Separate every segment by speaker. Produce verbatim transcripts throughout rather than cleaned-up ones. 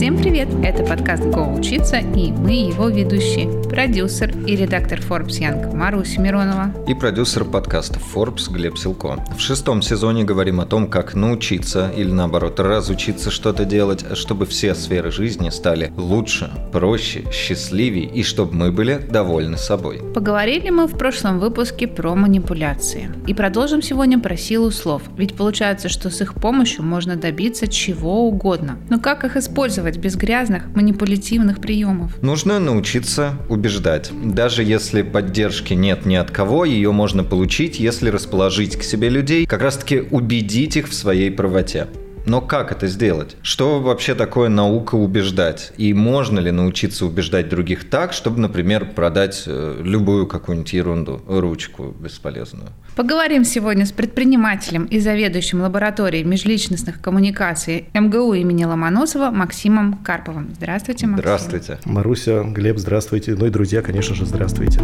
Speaker 1: Всем привет! Это подкаст «Го учиться» и мы его ведущие. Продюсер и редактор Forbes Young Маруся Миронова.
Speaker 2: И продюсер подкаста Forbes Глеб Силко. В шестом сезоне говорим о том, как научиться или наоборот разучиться что-то делать, чтобы все сферы жизни стали лучше, проще, счастливее и чтобы мы были довольны собой.
Speaker 1: Поговорили мы в прошлом выпуске про манипуляции. И продолжим сегодня про силу слов. Ведь получается, что с их помощью можно добиться чего угодно. Но как их использовать без грязных манипулятивных приемов?
Speaker 2: Нужно научиться убеждать. Даже если поддержки нет ни от кого, ее можно получить, если расположить к себе людей, как раз-таки убедить их в своей правоте. Но как это сделать? Что вообще такое наука убеждать? И можно ли научиться убеждать других так, чтобы, например, продать любую какую-нибудь ерунду, ручку бесполезную?
Speaker 1: Поговорим сегодня с предпринимателем и заведующим лабораторией межличностных коммуникаций эм гэ у имени Ломоносова Максимом Карповым. Здравствуйте, Максим.
Speaker 2: Здравствуйте.
Speaker 3: Маруся, Глеб, здравствуйте. Ну и друзья, конечно же, здравствуйте.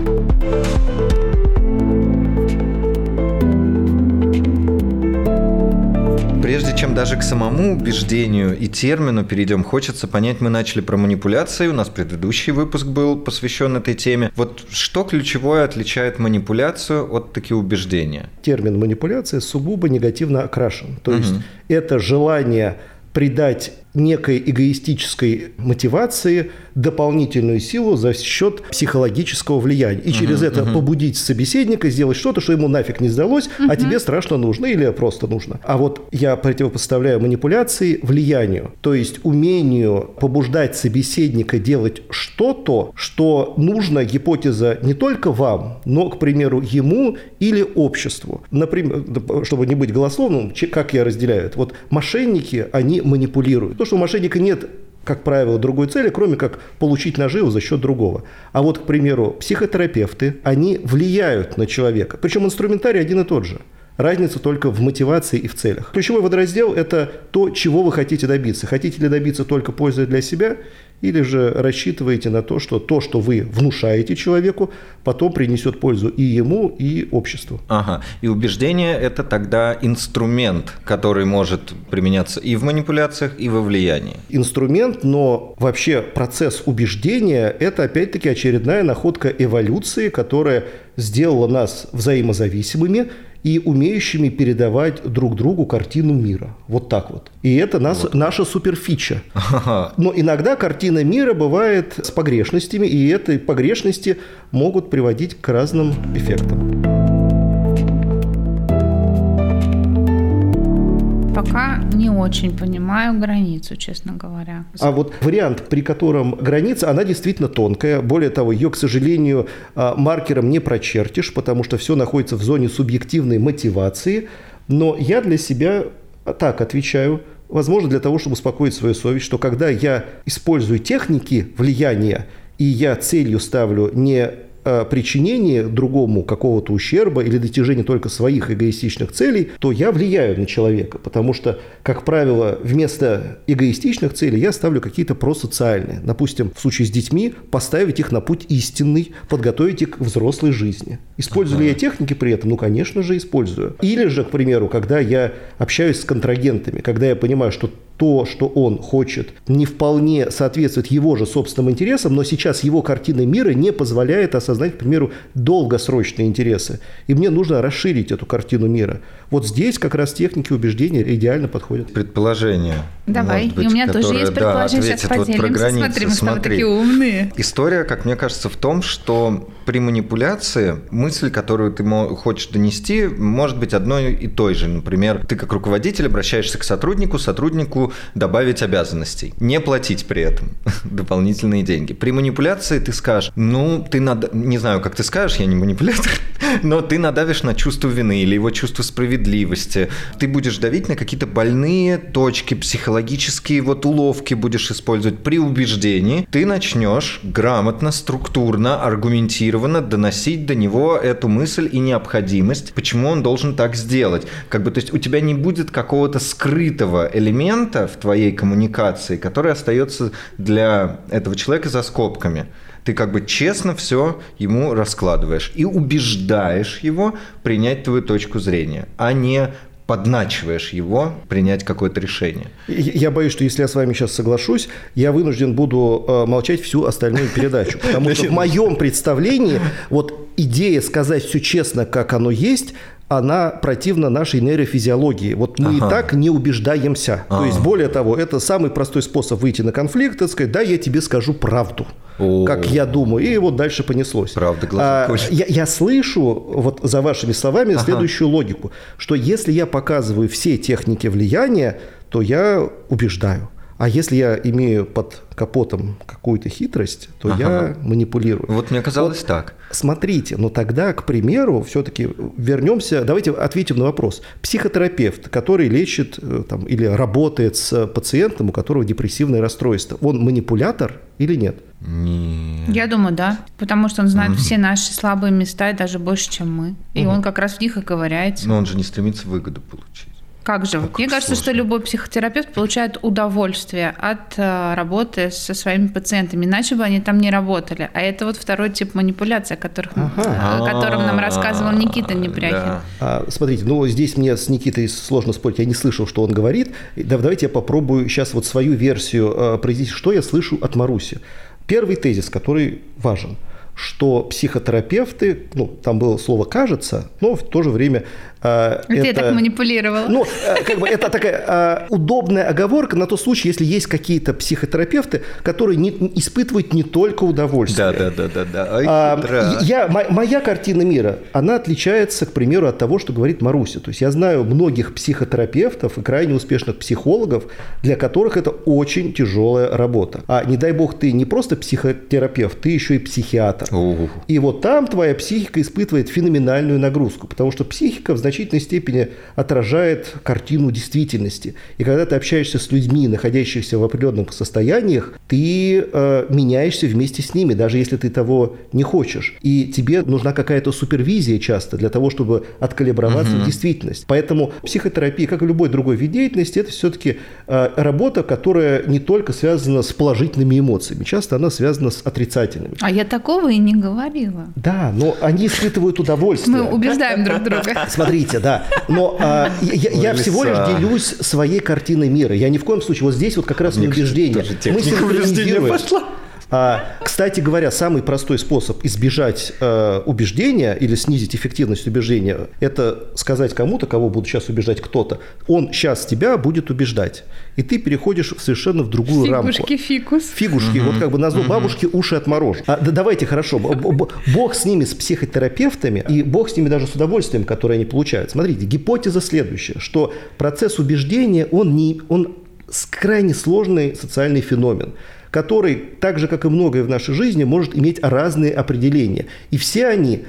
Speaker 2: Прежде чем даже к самому убеждению и термину перейдем, хочется понять, мы начали про манипуляции, у нас предыдущий выпуск был посвящен этой теме. Вот что ключевое отличает манипуляцию от таки убеждения?
Speaker 3: Термин манипуляция сугубо негативно окрашен. То есть угу. это желание придать некой эгоистической мотивации дополнительную силу за счет психологического влияния. И через uh-huh, это uh-huh. побудить собеседника сделать что-то, что ему нафиг не сдалось, uh-huh. а тебе страшно нужно или просто нужно. А вот я противопоставляю манипуляции влиянию, то есть умению побуждать собеседника делать что-то, что нужно, гипотеза, не только вам, но, к примеру, ему или обществу. Например, чтобы не быть голословным, как я разделяю это? Вот мошенники, они манипулируют. То, что у мошенника нет, как правило, другой цели, кроме как получить наживу за счет другого. А вот, к примеру, психотерапевты, они влияют на человека. Причем инструментарий один и тот же. Разница только в мотивации и в целях. Ключевой водораздел – это то, чего вы хотите добиться. Хотите ли добиться только пользы для себя, или же рассчитываете на то, что то, что вы внушаете человеку, потом принесет пользу и ему, и обществу.
Speaker 2: Ага. И убеждение – это тогда инструмент, который может применяться и в манипуляциях, и во влиянии.
Speaker 3: Инструмент, но вообще процесс убеждения – это опять-таки очередная находка эволюции, которая сделала нас взаимозависимыми и умеющими передавать друг другу картину мира. Вот так вот. И это нас, вот. наша суперфича. Ага. Но иногда картина мира бывает с погрешностями, и эти погрешности могут приводить к разным эффектам.
Speaker 1: Пока не очень понимаю границу, честно говоря.
Speaker 3: А вот вариант, при котором граница, она действительно тонкая. Более того, ее, к сожалению, маркером не прочертишь, потому что все находится в зоне субъективной мотивации. Но я для себя так отвечаю, возможно, для того, чтобы успокоить свою совесть, что когда я использую техники влияния, и я целью ставлю не причинение другому какого-то ущерба или достижение только своих эгоистичных целей, то я влияю на человека, потому что, как правило, вместо эгоистичных целей я ставлю какие-то просоциальные. Допустим, в случае с детьми поставить их на путь истинный, подготовить их к взрослой жизни. Использую ли я техники при этом? Ну, конечно же, использую. Или же, к примеру, когда я общаюсь с контрагентами, когда я понимаю, что то, что он хочет, не вполне соответствует его же собственным интересам, но сейчас его картина мира не позволяет осознать, к примеру, долгосрочные интересы. И мне нужно расширить эту картину мира. Вот здесь как раз техники убеждения идеально подходят.
Speaker 2: Предположение.
Speaker 1: Давай,
Speaker 2: быть,
Speaker 1: и у меня
Speaker 2: которое,
Speaker 1: тоже есть предположение,
Speaker 2: да,
Speaker 1: сейчас поделимся.
Speaker 2: Вот про границы.
Speaker 1: Смотри, мы с тобой
Speaker 2: Смотри.
Speaker 1: такие умные.
Speaker 2: История, как мне кажется, в том, что при манипуляции мысль, которую ты хочешь донести, может быть одной и той же. Например, ты как руководитель обращаешься к сотруднику, сотруднику добавить обязанностей, не платить при этом дополнительные деньги. При манипуляции ты скажешь, ну, ты над... не знаю, как ты скажешь, я не манипулятор, но ты надавишь на чувство вины или его чувство справедливости. Ты будешь давить на какие-то больные точки, психологические вот уловки будешь использовать. При убеждении ты начнешь грамотно, структурно, аргументированно доносить до него эту мысль и необходимость, почему он должен так сделать. Как бы, то есть у тебя не будет какого-то скрытого элемента в твоей коммуникации, который остается для этого человека за скобками. Ты как бы честно все ему раскладываешь и убеждаешь его принять твою точку зрения, а не подначиваешь его принять какое-то решение.
Speaker 3: Я боюсь, что если я с вами сейчас соглашусь, я вынужден буду молчать всю остальную передачу. Потому что в моем представлении вот идея сказать все честно, как оно есть, она противна нашей нейрофизиологии. Вот мы ага. и так не убеждаемся. Ага. То есть, более того, это самый простой способ выйти на конфликт, это сказать, да, я тебе скажу правду, О-о-о. как я думаю. И вот дальше понеслось.
Speaker 2: Правда, глаза
Speaker 3: а, я, я слышу вот за вашими словами ага. следующую логику, что если я показываю все техники влияния, то я убеждаю. А если я имею под капотом какую-то хитрость, то ага. я манипулирую.
Speaker 2: Вот мне казалось вот, так.
Speaker 3: Смотрите, но тогда, к примеру, все-таки вернемся, давайте ответим на вопрос. Психотерапевт, который лечит там, или работает с пациентом, у которого депрессивное расстройство, он манипулятор или нет?
Speaker 2: Нет.
Speaker 1: Я думаю, да. Потому что он знает mm-hmm. все наши слабые места, и даже больше, чем мы. И mm-hmm. он как раз в них и ковыряется.
Speaker 2: Но он же не стремится выгоду получить.
Speaker 1: Как же? Как Мне кажется, сложно. Что любой психотерапевт получает удовольствие от э, работы со своими пациентами, иначе бы они там не работали. А это вот второй тип манипуляции, о, которых, ага. о котором нам рассказывал Никита Непряхин. Да.
Speaker 3: А, смотрите, ну здесь мне с Никитой сложно спорить, я не слышал, что он говорит. Да, давайте я попробую сейчас вот свою версию э, произнести, что я слышу от Маруси. Первый тезис, который важен, что психотерапевты, ну, там было слово «кажется», но в то же время э,
Speaker 1: это... Я так манипулировала.
Speaker 3: Ну, э, как бы это такая э, удобная оговорка на тот случай, если есть какие-то психотерапевты, которые не, испытывают не только удовольствие.
Speaker 2: Да-да-да.
Speaker 3: А, я, моя картина мира, она отличается, к примеру, от того, что говорит Маруся. То есть я знаю многих психотерапевтов и крайне успешных психологов, для которых это очень тяжелая работа. А не дай бог, ты не просто психотерапевт, ты еще и психиатр. Uh-huh. И вот там твоя психика испытывает феноменальную нагрузку, потому что психика в значительной степени отражает картину действительности. И когда ты общаешься с людьми, находящихся в определенных состояниях, ты э, меняешься вместе с ними, даже если ты того не хочешь. И тебе нужна какая-то супервизия часто для того, чтобы откалиброваться uh-huh. в действительность. Поэтому психотерапия, как и любой другой вид деятельности, это все-таки э, работа, которая не только связана с положительными эмоциями, часто она связана с отрицательными.
Speaker 1: А я такого и не говорила.
Speaker 3: Да, но они испытывают удовольствие.
Speaker 1: Мы убеждаем друг друга.
Speaker 3: Смотрите, да. Но а, я, я всего лишь делюсь своей картиной мира. Я ни в коем случае, вот здесь вот как раз не убеждение. Мы синхронизируем. А, кстати говоря, самый простой способ избежать э, убеждения или снизить эффективность убеждения – это сказать кому-то, кого будут сейчас убеждать кто-то, он сейчас тебя будет убеждать, и ты переходишь совершенно в другую
Speaker 1: Фигушки,
Speaker 3: рамку.
Speaker 1: Фигушки, фикус.
Speaker 3: Фигушки, угу. вот как бы назло бабушки уши отморожу. А, да давайте хорошо, бог с ними, с психотерапевтами, и бог с ними даже с удовольствием, которое они получают. Смотрите, гипотеза следующая, что процесс убеждения, он, не, он крайне сложный социальный феномен, который, так же, как и многое в нашей жизни, может иметь разные определения. И все они,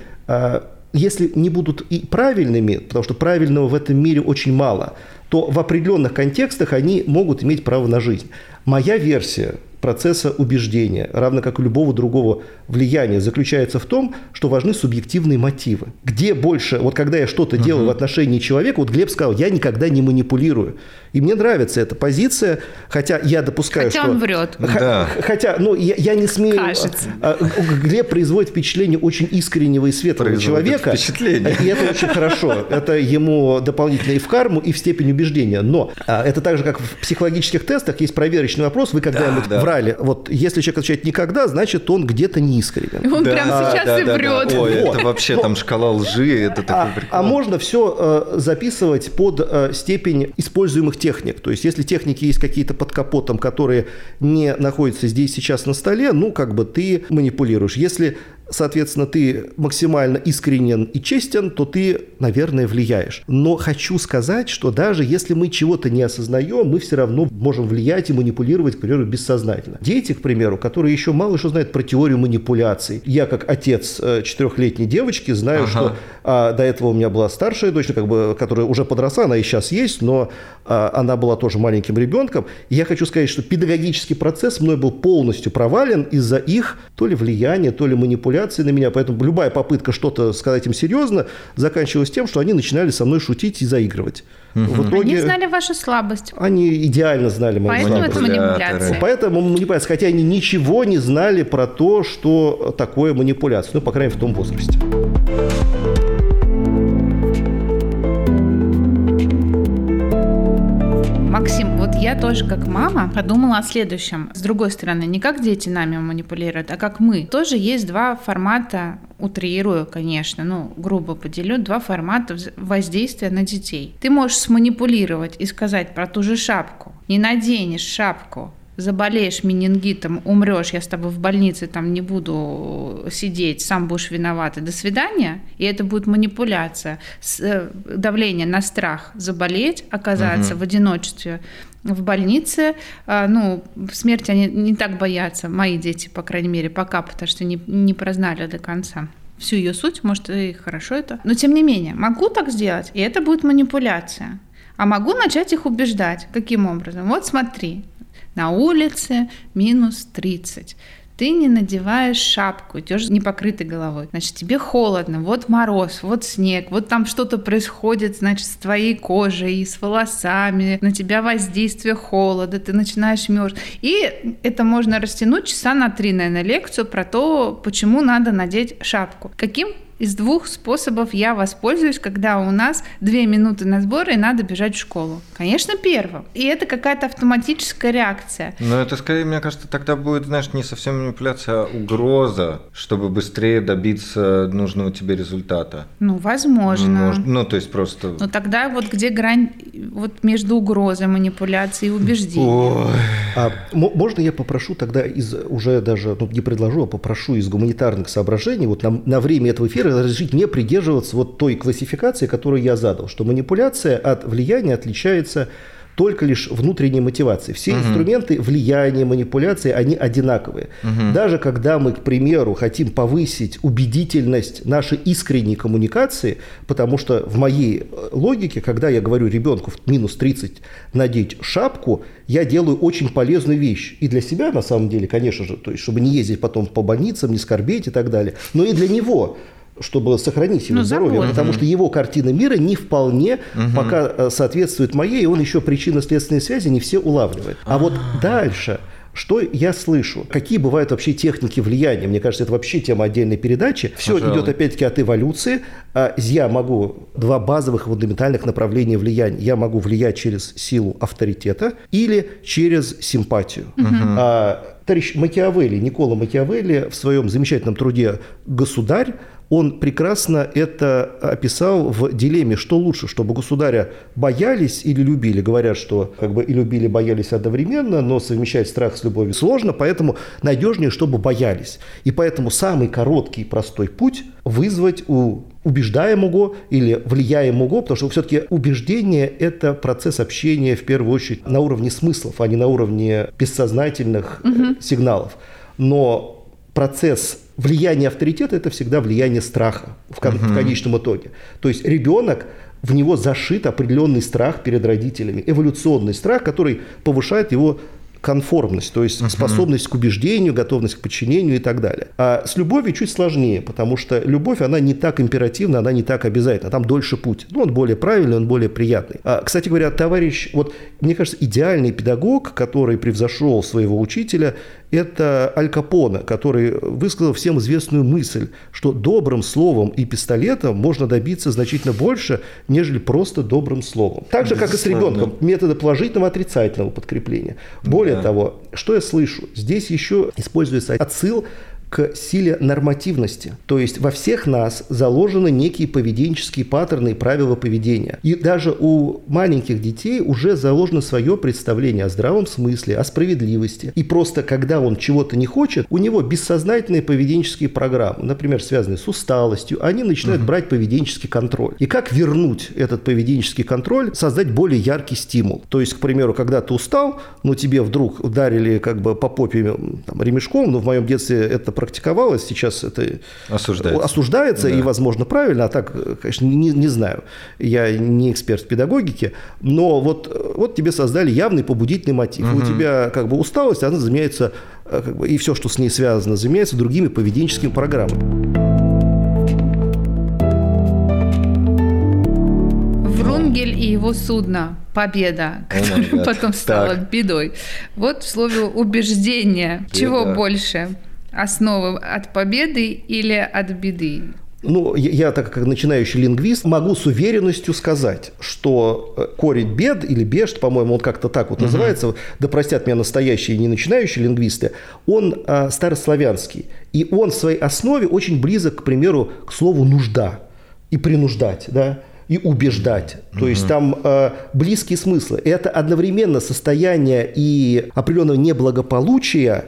Speaker 3: если не будут и правильными, потому что правильного в этом мире очень мало, то в определенных контекстах они могут иметь право на жизнь. Моя версия процесса убеждения, равно как и любого другого влияния, заключается в том, что важны субъективные мотивы. Где больше, вот когда я что-то uh-huh. делаю в отношении человека, вот Глеб сказал, я никогда не манипулирую. И мне нравится эта позиция, хотя я допускаю,
Speaker 1: хотя
Speaker 3: что...
Speaker 1: Хотя он врет.
Speaker 3: Х- да. Хотя, ну, я, я не смею...
Speaker 1: Кажется.
Speaker 3: Глеб производит впечатление очень искреннего и светлого производит человека.
Speaker 2: Впечатление.
Speaker 3: И это очень хорошо. Это ему дополнительно и в карму, и в степень убеждения. Но это так же, как в психологических тестах, есть проверочный вопрос. Вы когда-нибудь да, да. врали? Вот если человек отвечает никогда, значит, он где-то неискренен.
Speaker 1: Он
Speaker 2: да,
Speaker 1: прямо сейчас
Speaker 2: да,
Speaker 1: и
Speaker 2: да,
Speaker 1: врет.
Speaker 2: Да. Ой,
Speaker 3: вот.
Speaker 2: Это вообще
Speaker 3: Но,
Speaker 2: там шкала лжи, это такой
Speaker 3: а,
Speaker 2: прикол.
Speaker 3: А можно все э, записывать под э, степень используемых техник. То есть, если техники есть какие-то под капотом, которые не находятся здесь сейчас на столе, ну, как бы ты манипулируешь. Если, соответственно, ты максимально искренен и честен, то ты, наверное, влияешь. Но хочу сказать, что даже если мы чего-то не осознаем, мы все равно можем влиять и манипулировать, к примеру, бессознательно. Дети, к примеру, которые еще мало что знают про теорию манипуляций. Я, как отец четырехлетней девочки, знаю, ага. что а, до этого у меня была старшая дочь, как бы, которая уже подросла, она и сейчас есть, но а, она была тоже маленьким ребенком. И я хочу сказать, что педагогический процесс мной был полностью провален из-за их то ли влияния, то ли манипуляции на меня. Поэтому любая попытка что-то сказать им серьезно заканчивалась тем, что они начинали со мной шутить и заигрывать.
Speaker 2: Угу.
Speaker 3: В итоге,
Speaker 1: они знали вашу слабость.
Speaker 3: Они идеально знали мою
Speaker 1: Поэтому
Speaker 3: слабость.
Speaker 1: это манипуляция.
Speaker 3: Поэтому манипуляция. Хотя они ничего не знали про то, что такое манипуляция. Ну, по крайней мере, в том возрасте.
Speaker 1: Я тоже, как мама, подумала о следующем. С другой стороны, не как дети нами манипулируют, а как мы. Тоже есть два формата, утрирую, конечно, ну, грубо поделю, два формата воздействия на детей. Ты можешь сманипулировать и сказать про ту же шапку. Не наденешь шапку, заболеешь менингитом, умрешь, я с тобой в больнице там не буду сидеть, сам будешь виноват, и до свидания. И это будет манипуляция, давление на страх заболеть, оказаться угу. в одиночестве в больнице. Ну, смерти они не так боятся, мои дети, по крайней мере, пока, потому что не, не прознали до конца всю ее суть, может, и хорошо это. Но, тем не менее, могу так сделать, и это будет манипуляция. А могу начать их убеждать. Каким образом? Вот смотри, на улице минус тридцать. Ты не надеваешь шапку, идешь с непокрытой головой. Значит, тебе холодно, вот мороз, вот снег, вот там что-то происходит, значит, с твоей кожей, с волосами, на тебя воздействие холода, ты начинаешь мерзнуть. И это можно растянуть часа на три, наверное, лекцию про то, почему надо надеть шапку. Каким из двух способов я воспользуюсь, когда у нас две минуты на сборы и надо бежать в школу? Конечно, первым. И это какая-то автоматическая реакция.
Speaker 2: Но это, скорее, мне кажется, тогда будет, знаешь, не совсем манипуляция, а угроза, чтобы быстрее добиться нужного тебе результата.
Speaker 1: Ну, возможно.
Speaker 2: Может, ну, то есть просто...
Speaker 1: Но тогда вот где грань вот между угрозой, манипуляцией и убеждением?
Speaker 3: А можно я попрошу тогда из уже даже, ну, не предложу, а попрошу из гуманитарных соображений вот на, на время этого эфира разрешить мне придерживаться вот той классификации, которую я задал, что манипуляция от влияния отличается только лишь внутренней мотивацией. Все угу. инструменты влияния, манипуляции, они одинаковые. Угу. Даже когда мы, к примеру, хотим повысить убедительность нашей искренней коммуникации, потому что в моей логике, когда я говорю ребенку в минус тридцать надеть шапку, я делаю очень полезную вещь. И для себя, на самом деле, конечно же, то есть, чтобы не ездить потом по больницам, не скорбеть и так далее, но и для него, чтобы сохранить его ну, здоровье, забота. Потому что его картина мира не вполне угу. пока соответствует моей, и он еще причинно-следственные связи не все улавливает. А, а вот дальше, что я слышу? Какие бывают вообще техники влияния? Мне кажется, это вообще тема отдельной передачи. Все Пожалуй. идет опять-таки от эволюции. Я могу два базовых фундаментальных направления влияния. Я могу влиять через силу авторитета или через симпатию. Угу. А, товарищ Макиавелли, Никколо Макиавелли в своем замечательном труде «Государь», он прекрасно это описал в дилемме, что лучше, чтобы государя боялись или любили. Говорят, что как бы и любили, и боялись одновременно, но совмещать страх с любовью сложно, поэтому надежнее, чтобы боялись. И поэтому самый короткий и простой путь – вызвать у убеждаемого или влияемого, потому что все-таки убеждение – это процесс общения в первую очередь на уровне смыслов, а не на уровне бессознательных угу. сигналов. Но процесс влияние авторитета – это всегда влияние страха в, кон- uh-huh. в конечном итоге. То есть ребенок, в него зашит определенный страх перед родителями, эволюционный страх, который повышает его конформность, то есть uh-huh. способность к убеждению, готовность к подчинению и так далее. А с любовью чуть сложнее, потому что любовь, она не так императивна, она не так обязательна, там дольше путь. Ну, он более правильный, он более приятный. А, кстати говоря, товарищ, вот мне кажется, идеальный педагог, который превзошел своего учителя, это Аль Капоне, который высказал всем известную мысль, что добрым словом и пистолетом можно добиться значительно больше, нежели просто добрым словом. Так же, как и с ребенком, методы положительного и отрицательного подкрепления. Более да. того, что я слышу, здесь еще используется отсыл к силе нормативности. То есть во всех нас заложены некие поведенческие паттерны и правила поведения. И даже у маленьких детей уже заложено свое представление о здравом смысле, о справедливости. И просто когда он чего-то не хочет, у него бессознательные поведенческие программы, например, связанные с усталостью, они начинают угу. брать поведенческий контроль. И как вернуть этот поведенческий контроль, создать более яркий стимул. То есть, к примеру, когда ты устал, но тебе вдруг ударили как бы по попе там, ремешком, но в моем детстве это практиковалось, сейчас это осуждается, осуждается да. и, возможно, правильно, а так, конечно, не, не знаю. Я не эксперт в педагогике, но вот, вот тебе создали явный побудительный мотив. Угу. У тебя как бы усталость, она заменяется, как бы, и все, что с ней связано, заменяется другими поведенческими программами.
Speaker 1: Врунгель и его судно. Победа, которая потом стала так. бедой. Вот в слове убеждение. Беда. Чего больше? Основы от победы или от беды?
Speaker 3: Ну, я, я, так как начинающий лингвист, могу с уверенностью сказать, что корень бед или бешт, по-моему, он как-то так вот uh-huh. называется, да простят меня настоящие не начинающие лингвисты, он а, старославянский. И он в своей основе очень близок, к примеру, к слову «нужда» и «принуждать», да, и «убеждать». То uh-huh. есть там э, близкие смыслы. Это одновременно состояние и определенного неблагополучия,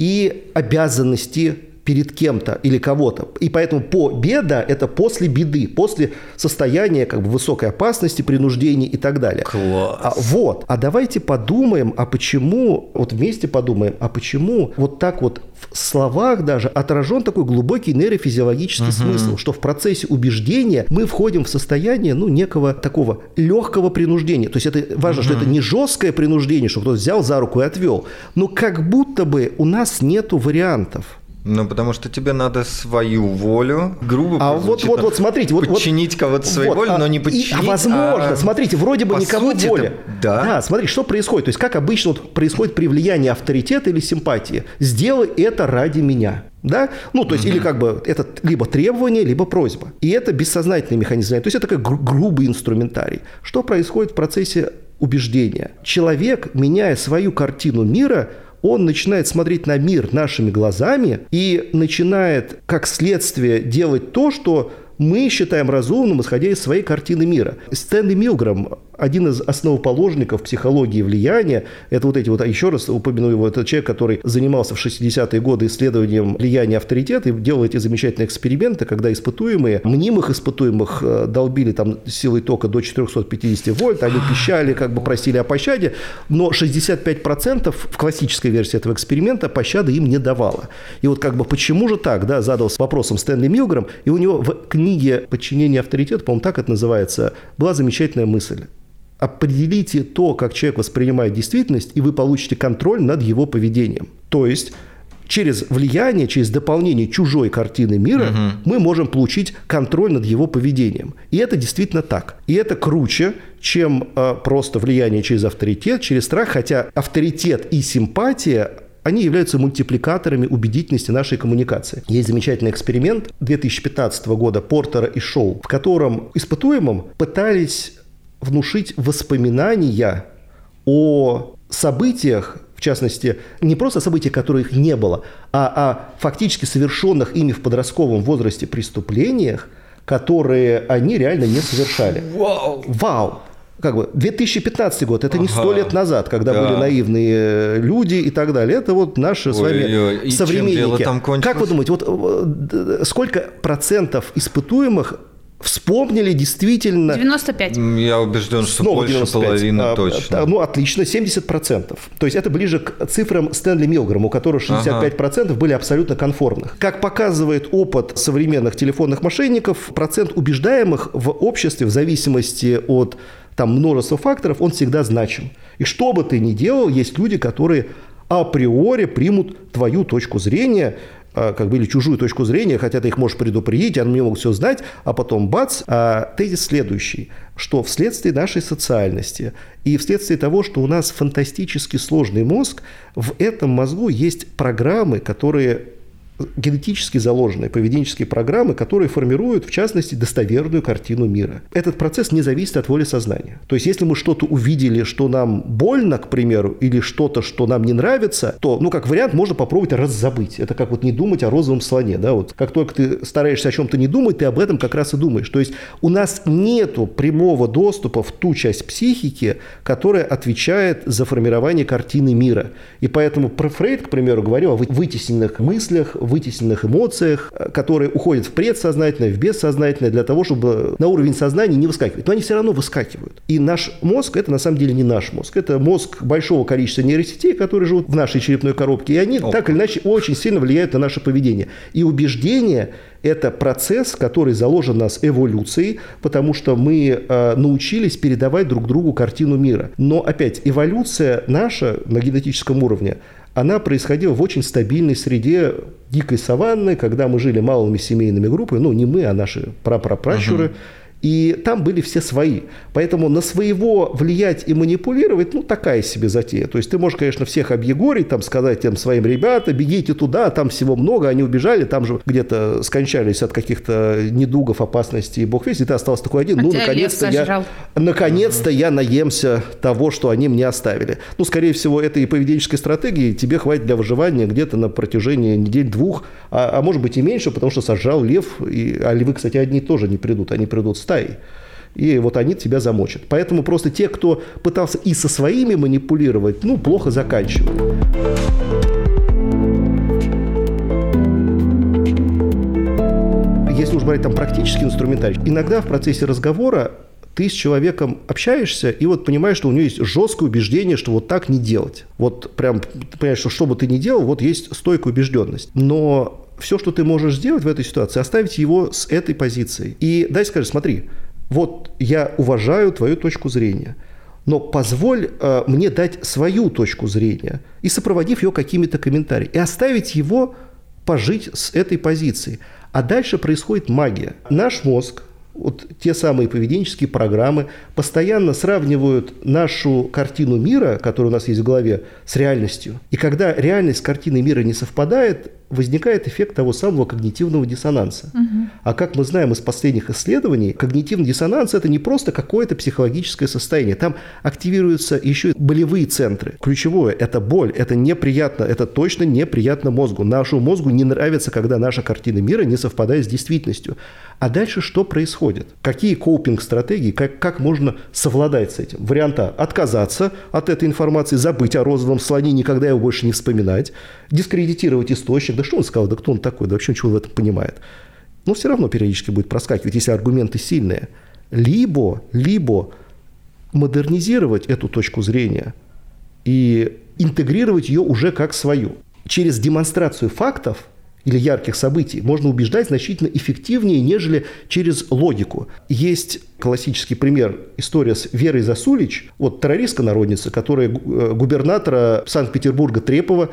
Speaker 3: и обязанности перед кем-то или кого-то. И поэтому победа – это после беды, после состояния как бы высокой опасности, принуждения и так далее.
Speaker 2: Класс.
Speaker 3: А, вот. А давайте подумаем, а почему, вот вместе подумаем, а почему вот так вот в словах даже отражен такой глубокий нейрофизиологический угу. смысл, что в процессе убеждения мы входим в состояние, ну, некого такого легкого принуждения. То есть это важно, угу. что это не жесткое принуждение, что кто-то взял за руку и отвел, но как будто бы у нас нету вариантов.
Speaker 2: Ну, потому что тебе надо свою волю, грубо
Speaker 3: а вот, вот, вот, смотрите, вот,
Speaker 2: подчинить кого-то своей вот, воле, но не подчинить.
Speaker 3: И, а возможно, а, смотрите, вроде бы никого воли.
Speaker 2: Это, да.
Speaker 3: да, смотри, что происходит. То есть, как обычно вот происходит при влиянии авторитета или симпатии. Сделай это ради меня. Да? Ну, то есть, mm-hmm. или как бы это либо требование, либо просьба. И это бессознательный механизм. То есть, это такой гру- грубый инструментарий. Что происходит в процессе убеждения? Человек, меняя свою картину мира, он начинает смотреть на мир нашими глазами и начинает, как следствие, делать то, что мы считаем разумным, исходя из своей картины мира. Стэнли Милгрэм, один из основоположников психологии влияния, это вот эти вот, а еще раз упомяну его, это человек, который занимался в шестидесятые годы исследованием влияния авторитета и делал эти замечательные эксперименты, когда испытуемые, мнимых испытуемых долбили там силой тока до четыреста пятьдесят вольт, они пищали, как бы просили о пощаде, но шестьдесят пять процентов в классической версии этого эксперимента пощады им не давало. И вот как бы почему же так, да, задался вопросом Стэнли Милгрэм, и у него в книге «Подчинение авторитету», по-моему, так это называется, была замечательная мысль. Определите то, как человек воспринимает действительность, и вы получите контроль над его поведением. То есть через влияние, через дополнение чужой картины мира угу. мы можем получить контроль над его поведением. И это действительно так. И это круче, чем э, просто влияние через авторитет, через страх, хотя авторитет и симпатия они являются мультипликаторами убедительности нашей коммуникации. Есть замечательный эксперимент две тысячи пятнадцатого года Портера и Шоу, в котором испытуемым пытались внушить воспоминания о событиях, в частности, не просто о событиях, которых не было, а о фактически совершенных ими в подростковом возрасте преступлениях, которые они реально не совершали.
Speaker 2: Вау!
Speaker 3: Вау! Как бы две тысячи пятнадцатый год, это не сто ага, лет назад, когда да. были наивные люди и так далее. Это вот наши ой, с вами ой, современники. Как вы думаете, вот сколько процентов испытуемых вспомнили действительно...
Speaker 1: девяносто пять.
Speaker 2: Я убежден, что снова больше девяносто пять. Половины а, точно.
Speaker 3: Ну, отлично, семьдесят процентов. То есть это ближе к цифрам Стэнли Милгрэма, у которого шестьдесят пять процентов ага. были абсолютно конформных. Как показывает опыт современных телефонных мошенников, процент убеждаемых в обществе в зависимости от там, множества факторов, он всегда значим. И что бы ты ни делал, есть люди, которые априори примут твою точку зрения, как бы, или чужую точку зрения, хотя ты их можешь предупредить, они могут все знать, а потом бац. А тезис следующий, что вследствие нашей социальности и вследствие того, что у нас фантастически сложный мозг, в этом мозгу есть программы, которые генетически заложенные поведенческие программы, которые формируют, в частности, достоверную картину мира. Этот процесс не зависит от воли сознания. То есть, если мы что-то увидели, что нам больно, к примеру, или что-то, что нам не нравится, то, ну, как вариант, можно попробовать раззабыть. Это как вот не думать о розовом слоне, да, вот. Как только ты стараешься о чем-то не думать, ты об этом как раз и думаешь. То есть, у нас нету прямого доступа в ту часть психики, которая отвечает за формирование картины мира. И поэтому про Фрейд, к примеру, говорил о вытесненных мыслях, вытесненных эмоциях, которые уходят в предсознательное, в бессознательное, для того, чтобы на уровень сознания не выскакивать. Но они все равно выскакивают. И наш мозг – это на самом деле не наш мозг. Это мозг большого количества нейросетей, которые живут в нашей черепной коробке. И они О. так или иначе очень сильно влияют на наше поведение. И убеждение – это процесс, который заложен у нас эволюцией, потому что мы э, научились передавать друг другу картину мира. Но опять, эволюция наша на генетическом уровне, она происходила в очень стабильной среде дикой саванны, когда мы жили малыми семейными группами, ну, не мы, а наши прапрапращуры. Uh-huh. И там были все свои. Поэтому на своего влиять и манипулировать, ну, такая себе затея. То есть ты можешь, конечно, всех объегорить, там, сказать тем своим ребятам, бегите туда, там всего много, они убежали, там же где-то скончались от каких-то недугов, опасностей, бог весть, и ты остался такой один. А ну, наконец-то я, наконец-то я наемся того, что они мне оставили. Ну, скорее всего, этой поведенческой стратегии тебе хватит для выживания где-то на протяжении недель-двух, а, а может быть и меньше, потому что сожрал лев, и, а львы, кстати, одни тоже не придут, они придут стаей. И вот они тебя замочат. Поэтому просто те, кто пытался и со своими манипулировать, ну, плохо заканчивали. Если уж брать там практический инструментарий, иногда в процессе разговора ты с человеком общаешься и вот понимаешь, что у него есть жесткое убеждение, что вот так не делать. Вот прям ты понимаешь, что что бы ты ни делал, вот есть стойкая убежденность. Но все, что ты можешь сделать в этой ситуации, оставить его с этой позицией. И дай скажи, смотри, вот я уважаю твою точку зрения, но позволь э, мне дать свою точку зрения и сопроводив ее какими-то комментариями, и оставить его пожить с этой позицией. А дальше происходит магия. Наш мозг, вот те самые поведенческие программы, постоянно сравнивают нашу картину мира, которая у нас есть в голове, с реальностью. И когда реальность с картиной мира не совпадает, возникает эффект того самого когнитивного диссонанса. Угу. А как мы знаем из последних исследований, когнитивный диссонанс – это не просто какое-то психологическое состояние. Там активируются еще и болевые центры. Ключевое – это боль, это неприятно, это точно неприятно мозгу. Нашему мозгу не нравится, когда наша картина мира не совпадает с действительностью. А дальше что происходит? Какие коупинг-стратегии, как, как можно совладать с этим? Вариант А – отказаться от этой информации, забыть о розовом слоне, никогда его больше не вспоминать, дискредитировать источник. Да что он сказал, да кто он такой, да вообще ничего в этом понимает. Но все равно периодически будет проскакивать, если аргументы сильные. Либо, либо модернизировать эту точку зрения и интегрировать ее уже как свою. Через демонстрацию фактов или ярких событий можно убеждать значительно эффективнее, нежели через логику. Есть классический пример, история с Верой Засулич, вот террористка-народница, которая губернатора Санкт-Петербурга Трепова,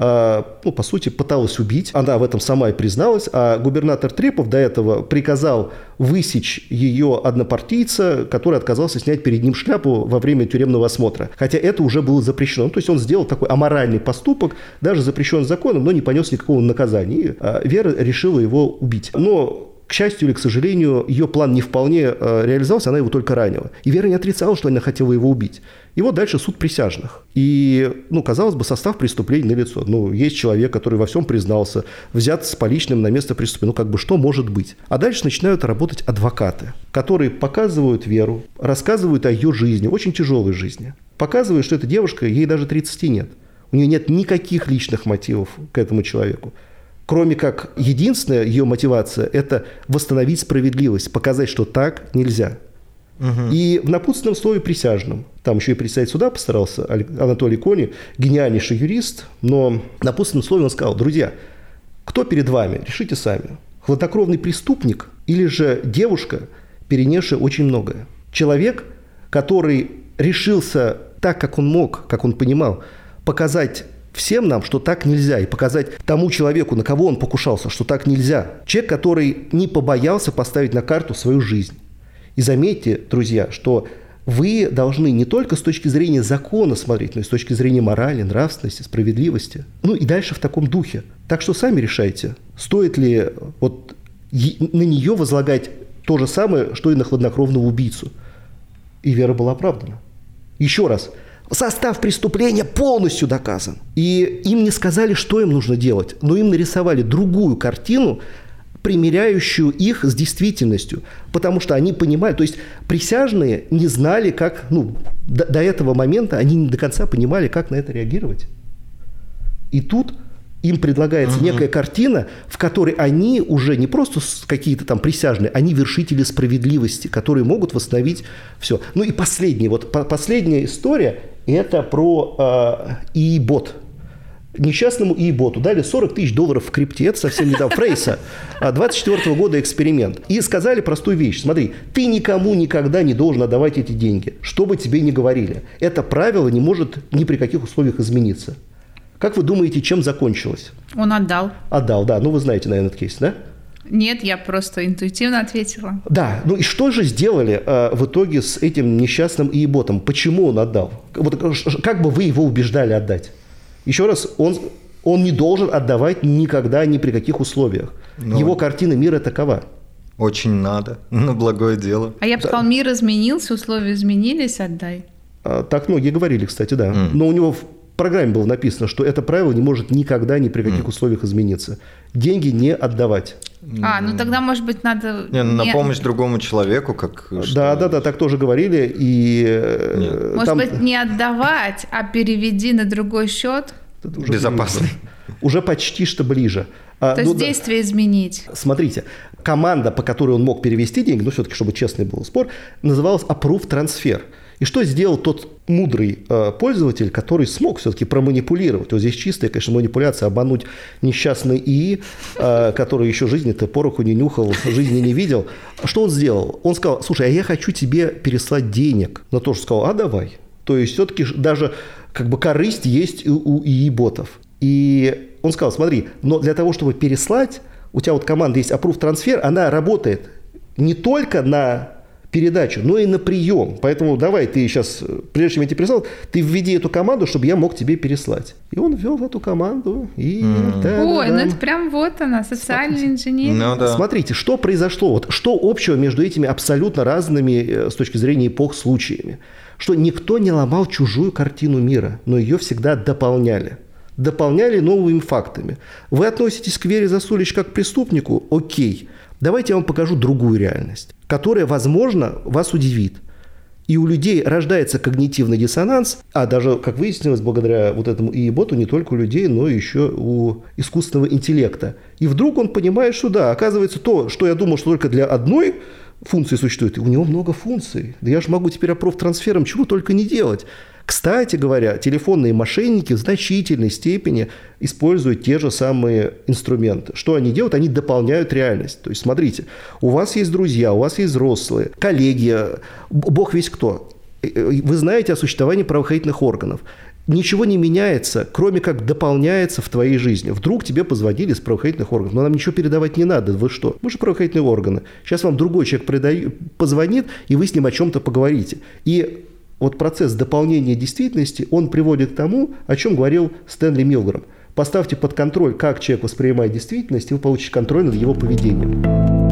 Speaker 3: ну, по сути, пыталась убить. Она в этом сама и призналась, а губернатор Трепов до этого приказал высечь ее однопартийца, который отказался снять перед ним шляпу во время тюремного осмотра. Хотя это уже было запрещено. Ну, то есть он сделал такой аморальный поступок, даже запрещен законом, но не понес никакого наказания. И Вера решила его убить. Но к счастью или к сожалению, ее план не вполне э, реализовался, она его только ранила. И Вера не отрицала, что она хотела его убить. И вот дальше суд присяжных. И, ну, казалось бы, состав преступления налицо. Ну, есть человек, который во всем признался, взят с поличным на место преступления. Ну, как бы, что может быть? А дальше начинают работать адвокаты, которые показывают Веру, рассказывают о ее жизни, очень тяжелой жизни. Показывают, что эта девушка, ей даже тридцати нет. У нее нет никаких личных мотивов к этому человеку. Кроме как единственная ее мотивация – это восстановить справедливость, показать, что так нельзя. Угу. И в напутственном слове присяжным, там еще и председатель суда постарался, Анатолий Кони, гениальнейший юрист, но в напутственном слове он сказал: друзья, кто перед вами, решите сами, хладнокровный преступник или же девушка, перенесшая очень многое. Человек, который решился так, как он мог, как он понимал, показать всем нам, что так нельзя, и показать тому человеку, на кого он покушался, что так нельзя. Человек, который не побоялся поставить на карту свою жизнь. И заметьте, друзья, что вы должны не только с точки зрения закона смотреть, но и с точки зрения морали, нравственности, справедливости. Ну и дальше в таком духе. Так что сами решайте, стоит ли вот на нее возлагать то же самое, что и на хладнокровного убийцу. И Вера была оправдана. Еще раз. Состав преступления полностью доказан. И им не сказали, что им нужно делать, но им нарисовали другую картину, примеряющую их с действительностью. Потому что они понимали, то есть присяжные не знали, как, ну, до, до этого момента они не до конца понимали, как на это реагировать. И тут им предлагается uh-huh. некая картина, в которой они уже не просто какие-то там присяжные, они вершители справедливости, которые могут восстановить все. Ну и последняя, вот последняя история, это про э, и-бот. Несчастному и-боту дали сорок тысяч долларов в крипте, это совсем недавно, Фрейса, двадцать четвёртого года эксперимент. И сказали простую вещь: смотри, ты никому никогда не должен отдавать эти деньги, что бы тебе ни говорили. Это правило не может ни при каких условиях измениться. Как вы думаете, чем закончилось?
Speaker 1: Он отдал.
Speaker 3: Отдал, да. Ну, вы знаете, наверное, этот кейс, да?
Speaker 1: Нет, я просто интуитивно ответила.
Speaker 3: Да, ну и что же сделали э, в итоге с этим несчастным иеботом? Почему он отдал? Вот, как бы вы его убеждали отдать? Еще раз, он, он не должен отдавать никогда, ни при каких условиях. Но его картина мира такова.
Speaker 2: Очень надо, на благое дело.
Speaker 1: А я бы сказал, мир изменился, условия изменились, отдай.
Speaker 3: А, так многие говорили, кстати, да. Mm. Но у него в программе было написано, что это правило не может никогда ни при каких mm. условиях измениться. Деньги не отдавать.
Speaker 1: А, ну тогда, может быть, надо...
Speaker 2: Не, на не... помощь другому человеку, как...
Speaker 3: Да, да, да, так тоже говорили. И...
Speaker 1: Нет. Может там... быть, не отдавать, а переведи на другой счет?
Speaker 2: Безопасно.
Speaker 3: Уже почти что ближе.
Speaker 1: То а, есть ну, действие да. изменить.
Speaker 3: Смотрите, команда, по которой он мог перевести деньги, ну все-таки, чтобы честный был спор, называлась Approve Transfer. И что сделал тот мудрый э, пользователь, который смог все-таки проманипулировать? Вот здесь чистая, конечно, манипуляция, обмануть несчастный ИИ, э, который еще жизни-то пороху не нюхал, жизни не видел. Что он сделал? Он сказал, слушай, а я хочу тебе переслать денег. На то, что сказал, а давай. То есть все-таки даже как бы корысть есть у, у ИИ-ботов. И он сказал, смотри, но для того, чтобы переслать, у тебя вот команда есть Approve Transfer, она работает не только на передачу, но и на прием. Поэтому давай ты сейчас, прежде чем я тебе переслал, ты введи эту команду, чтобы я мог тебе переслать. И он ввел эту команду. И
Speaker 1: mm. да, Ой, да, ну да. это прям вот она, социальный инженер.
Speaker 3: No, да. Смотрите, что произошло, вот, что общего между этими абсолютно разными с точки зрения эпох случаями. Что никто не ломал чужую картину мира, но ее всегда дополняли. Дополняли новыми фактами. Вы относитесь к Вере Засулич как к преступнику? Окей. Давайте я вам покажу другую реальность, которая, возможно, вас удивит. И у людей рождается когнитивный диссонанс, а даже, как выяснилось, благодаря вот этому ИИ-боту, не только у людей, но еще у искусственного интеллекта. И вдруг он понимает, что да, оказывается, то, что я думал, что только для одной функции существует, у него много функций. Да я же могу теперь аппров-трансфером чего только не делать. Кстати говоря, телефонные мошенники в значительной степени используют те же самые инструменты. Что они делают? Они дополняют реальность. То есть, смотрите, у вас есть друзья, у вас есть взрослые, коллеги, бог весь кто. Вы знаете о существовании правоохранительных органов. Ничего не меняется, кроме как дополняется в твоей жизни. Вдруг тебе позвонили с правоохранительных органов, но нам ничего передавать не надо. Вы что? Мы же правоохранительные органы. Сейчас вам другой человек придаю, позвонит, и вы с ним о чем-то поговорите. И вот процесс дополнения действительности, он приводит к тому, о чем говорил Стэнли Милграм. Поставьте под контроль, как человек воспринимает действительность, и вы получите контроль над его поведением.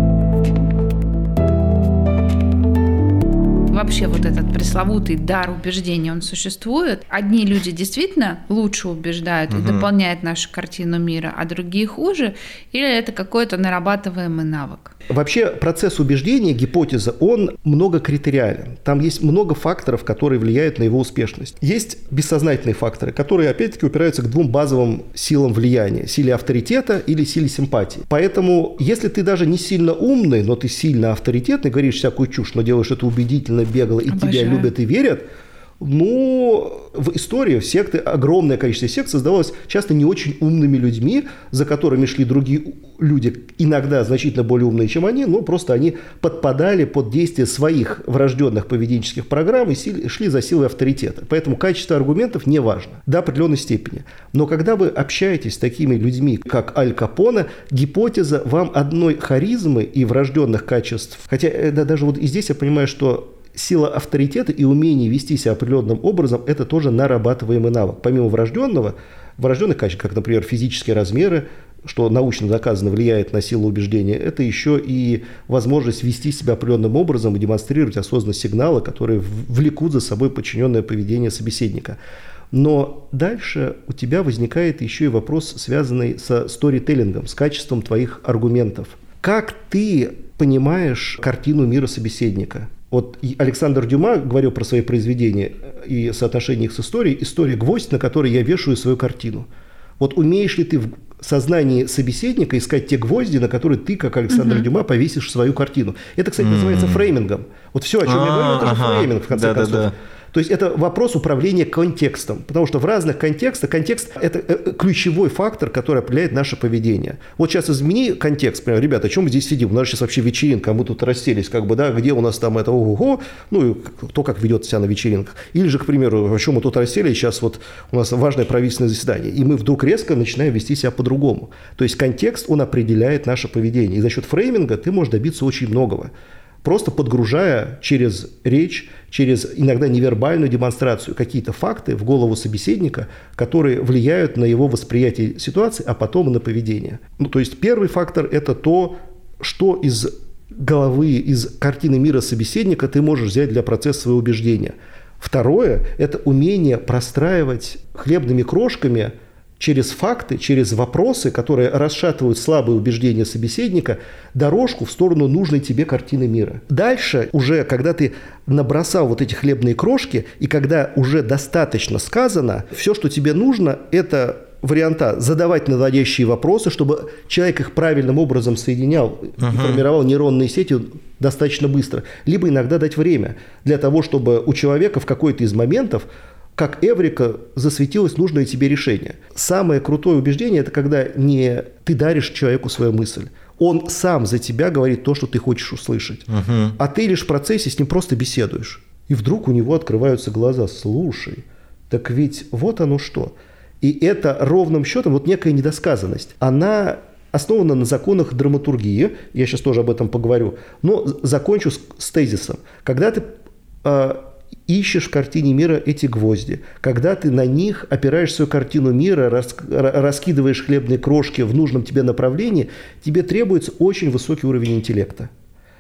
Speaker 1: Вообще вот этот пресловутый дар убеждения, он существует? Одни люди действительно лучше убеждают угу. и дополняют нашу картину мира, а другие хуже? Или это какой-то нарабатываемый навык?
Speaker 3: Вообще процесс убеждения, гипотеза, он многокритериален. Там есть много факторов, которые влияют на его успешность. Есть бессознательные факторы, которые, опять-таки, упираются к двум базовым силам влияния. Силе авторитета или силе симпатии. Поэтому, если ты даже не сильно умный, но ты сильно авторитетный, говоришь всякую чушь, но делаешь это убедительно, бегло, и Обожаю. Тебя любят и верят, ну, в истории секты, огромное количество сект создавалось часто не очень умными людьми, за которыми шли другие люди, иногда значительно более умные, чем они, но просто они подпадали под действие своих врожденных поведенческих программ и шли за силой авторитета. Поэтому качество аргументов не важно до определенной степени. Но когда вы общаетесь с такими людьми, как Аль Капоне, гипотеза вам одной харизмы и врожденных качеств, хотя да, даже вот и здесь я понимаю, что сила авторитета и умение вести себя определенным образом – это тоже нарабатываемый навык. Помимо врожденного, врожденных качеств, как, например, физические размеры, что научно доказано влияет на силу убеждения, это еще и возможность вести себя определенным образом и демонстрировать осознанность сигнала, которые влекут за собой подчиненное поведение собеседника. Но дальше у тебя возникает еще и вопрос, связанный со сторителлингом, с качеством твоих аргументов. Как ты понимаешь картину мира собеседника? Вот Александр Дюма говорил про свои произведения и соотношение их с историей. История – гвоздь, на которой я вешаю свою картину. Вот умеешь ли ты в сознании собеседника искать те гвозди, на которые ты, как Александр угу. Дюма, повесишь свою картину? Это, кстати, называется фреймингом. Вот все, о чем я говорю, это же фрейминг, в конце концов. То есть это вопрос управления контекстом, потому что в разных контекстах контекст – это ключевой фактор, который определяет наше поведение. Вот сейчас измени контекст, например, ребята, о чем мы здесь сидим? У нас сейчас вообще вечеринка, мы тут расселись, как бы, да, где у нас там это ого-го, ну, и кто как ведет себя на вечеринках. Или же, к примеру, о чем мы тут расселись, сейчас вот у нас важное правительственное заседание, и мы вдруг резко начинаем вести себя по-другому. То есть контекст, он определяет наше поведение. И за счет фрейминга ты можешь добиться очень многого. Просто подгружая через речь, через иногда невербальную демонстрацию какие-то факты в голову собеседника, которые влияют на его восприятие ситуации, а потом на поведение. Ну, то есть первый фактор – это то, что из головы, из картины мира собеседника ты можешь взять для процесса своего убеждения. Второе – это умение простраивать хлебными крошками через факты, через вопросы, которые расшатывают слабые убеждения собеседника, дорожку в сторону нужной тебе картины мира. Дальше уже, когда ты набросал вот эти хлебные крошки, и когда уже достаточно сказано, все, что тебе нужно, это варианта задавать наводящие вопросы, чтобы человек их правильным образом соединял uh-huh. и формировал нейронные сети достаточно быстро. Либо иногда дать время для того, чтобы у человека в какой-то из моментов как эврика засветилось нужное тебе решение. Самое крутое убеждение – это когда не ты даришь человеку свою мысль. Он сам за тебя говорит то, что ты хочешь услышать. Uh-huh. А ты лишь в процессе с ним просто беседуешь. И вдруг у него открываются глаза. Слушай, так ведь вот оно что. И это ровным счетом, вот некая недосказанность, она основана на законах драматургии. Я сейчас тоже об этом поговорю. Но закончу с, с тезисом. Когда ты э, ищешь в картине мира эти гвозди, когда ты на них опираешь свою картину мира, рас, раскидываешь хлебные крошки в нужном тебе направлении, тебе требуется очень высокий уровень интеллекта.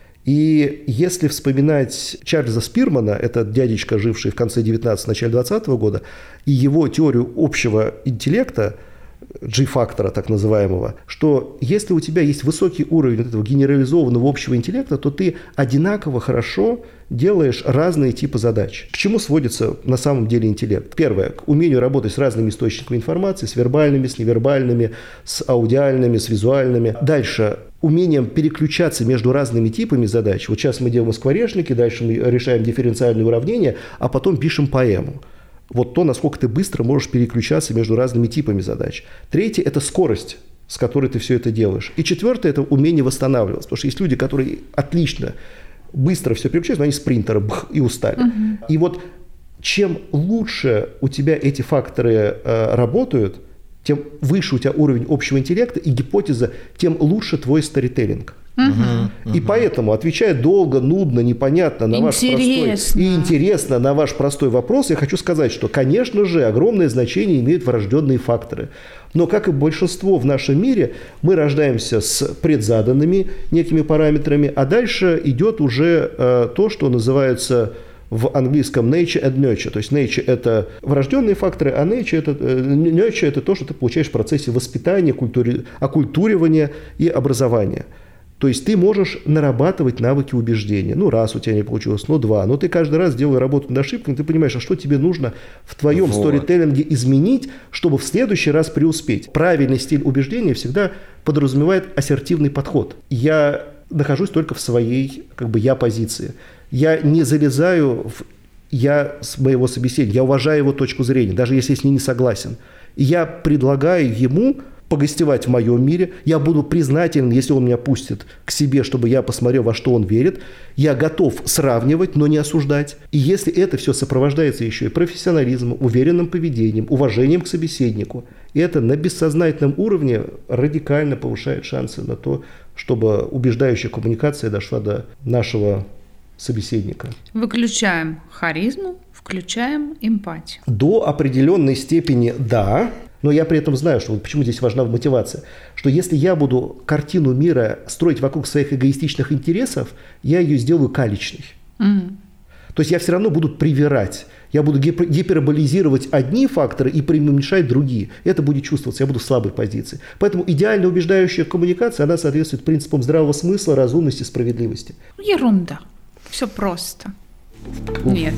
Speaker 3: И если вспоминать Чарльза Спирмана, это дядечка, живший в конце девятнадцатого, начале двадцатого года, и его теорию общего интеллекта, G-фактора так называемого, что если у тебя есть высокий уровень этого генерализованного общего интеллекта, то ты одинаково хорошо делаешь разные типы задач. К чему сводится на самом деле интеллект? Первое, к умению работать с разными источниками информации, с вербальными, с невербальными, с аудиальными, с визуальными. Дальше, умением переключаться между разными типами задач. Вот сейчас мы делаем скворечники, дальше мы решаем дифференциальные уравнения, а потом пишем поэму. Вот то, насколько ты быстро можешь переключаться между разными типами задач. Третье – это скорость, с которой ты все это делаешь. И четвертое – это умение восстанавливаться. Потому что есть люди, которые отлично, быстро все переключаются, но они спринтеры бх, и устали. Uh-huh. И вот чем лучше у тебя эти факторы э, работают, тем выше у тебя уровень общего интеллекта и гипотеза, тем лучше твой сторителлинг. Uh-huh. И uh-huh. поэтому, отвечая долго, нудно, непонятно на ваш простой и интересно на ваш простой вопрос, я хочу сказать, что, конечно же, огромное значение имеют врожденные факторы. Но, как и большинство в нашем мире, мы рождаемся с предзаданными некими параметрами, а дальше идет уже э, то, что называется в английском nature and nurture. То есть nature – это врожденные факторы, а nature – это, nurture – это то, что ты получаешь в процессе воспитания, культури, окультуривания и образования. То есть ты можешь нарабатывать навыки убеждения. Ну, раз у тебя не получилось, ну, два. Но ты каждый раз, делая работу над ошибками, ты понимаешь, а что тебе нужно в твоем вот. сторителлинге изменить, чтобы в следующий раз преуспеть. Правильный стиль убеждения всегда подразумевает ассертивный подход. Я нахожусь только в своей, как бы, я-позиции. Я не залезаю в я с моего собеседника, я уважаю его точку зрения, даже если я с ней не согласен. И я предлагаю ему погостевать в моем мире, я буду признателен, если он меня пустит к себе, чтобы я посмотрел, во что он верит. Я готов сравнивать, но не осуждать. И если это все сопровождается еще и профессионализмом, уверенным поведением, уважением к собеседнику, это на бессознательном уровне радикально повышает шансы на то, чтобы убеждающая коммуникация дошла до нашего собеседника.
Speaker 1: Выключаем харизму, включаем эмпатию.
Speaker 3: До определенной степени да. Но я при этом знаю, что вот почему здесь важна мотивация, что если я буду картину мира строить вокруг своих эгоистичных интересов, я ее сделаю калечной. Mm. То есть я все равно буду привирать, я буду гиперболизировать одни факторы и преуменьшать другие. Это будет чувствоваться, я буду в слабой позиции. Поэтому идеально убеждающая коммуникация, она соответствует принципам здравого смысла, разумности, справедливости.
Speaker 1: Ерунда. Все просто. Уф. Нет.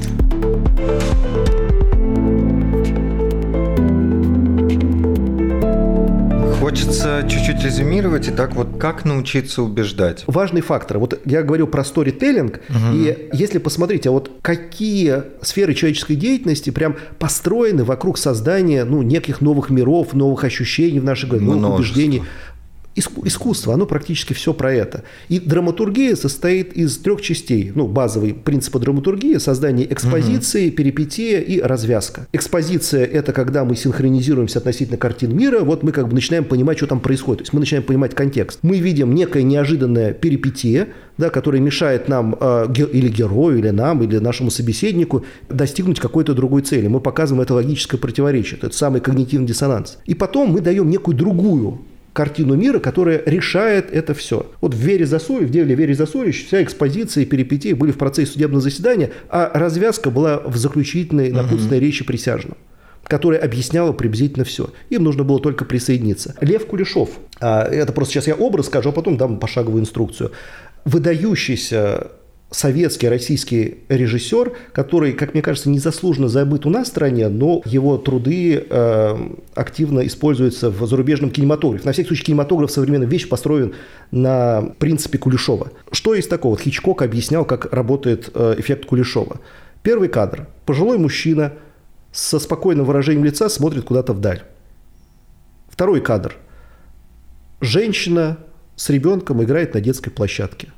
Speaker 2: Хочется хочется чуть-чуть резюмировать. Итак, вот как научиться убеждать?
Speaker 3: Важный фактор. Вот я говорил про сторителлинг, угу. и если посмотреть, а вот какие сферы человеческой деятельности прям построены вокруг создания ну, неких новых миров, новых ощущений в нашей голове, новых убеждений. Искусство, оно практически все про это. И драматургия состоит из трех частей. Ну, базовый принцип драматургии – создание экспозиции, угу. перипетия и развязка. Экспозиция – это когда мы синхронизируемся относительно картин мира, вот мы как бы начинаем понимать, что там происходит. То есть мы начинаем понимать контекст. Мы видим некое неожиданное перипетия, да, которое мешает нам э, или герою, или нам, или нашему собеседнику достигнуть какой-то другой цели. Мы показываем это логическое противоречие. Это самый когнитивный диссонанс. И потом мы даем некую другую картину мира, которая решает это все. Вот в «Вере Засулич», в деле Вере Засулич вся экспозиция и перипетии были в процессе судебного заседания, а развязка была в заключительной напутственной mm-hmm. речи присяжным, которая объясняла приблизительно все. Им нужно было только присоединиться. Лев Кулешов, это просто сейчас я образ скажу, а потом дам пошаговую инструкцию, выдающийся советский, российский режиссер, который, как мне кажется, незаслуженно забыт у нас в стране, но его труды э, активно используются в зарубежном кинематографе. На всякий случай, кинематограф современная вещь построен на принципе Кулешова. Что есть такого? Хичкок объяснял, как работает э, эффект Кулешова. Первый кадр. Пожилой мужчина со спокойным выражением лица смотрит куда-то вдаль. Второй кадр. Женщина с ребенком играет на детской площадке.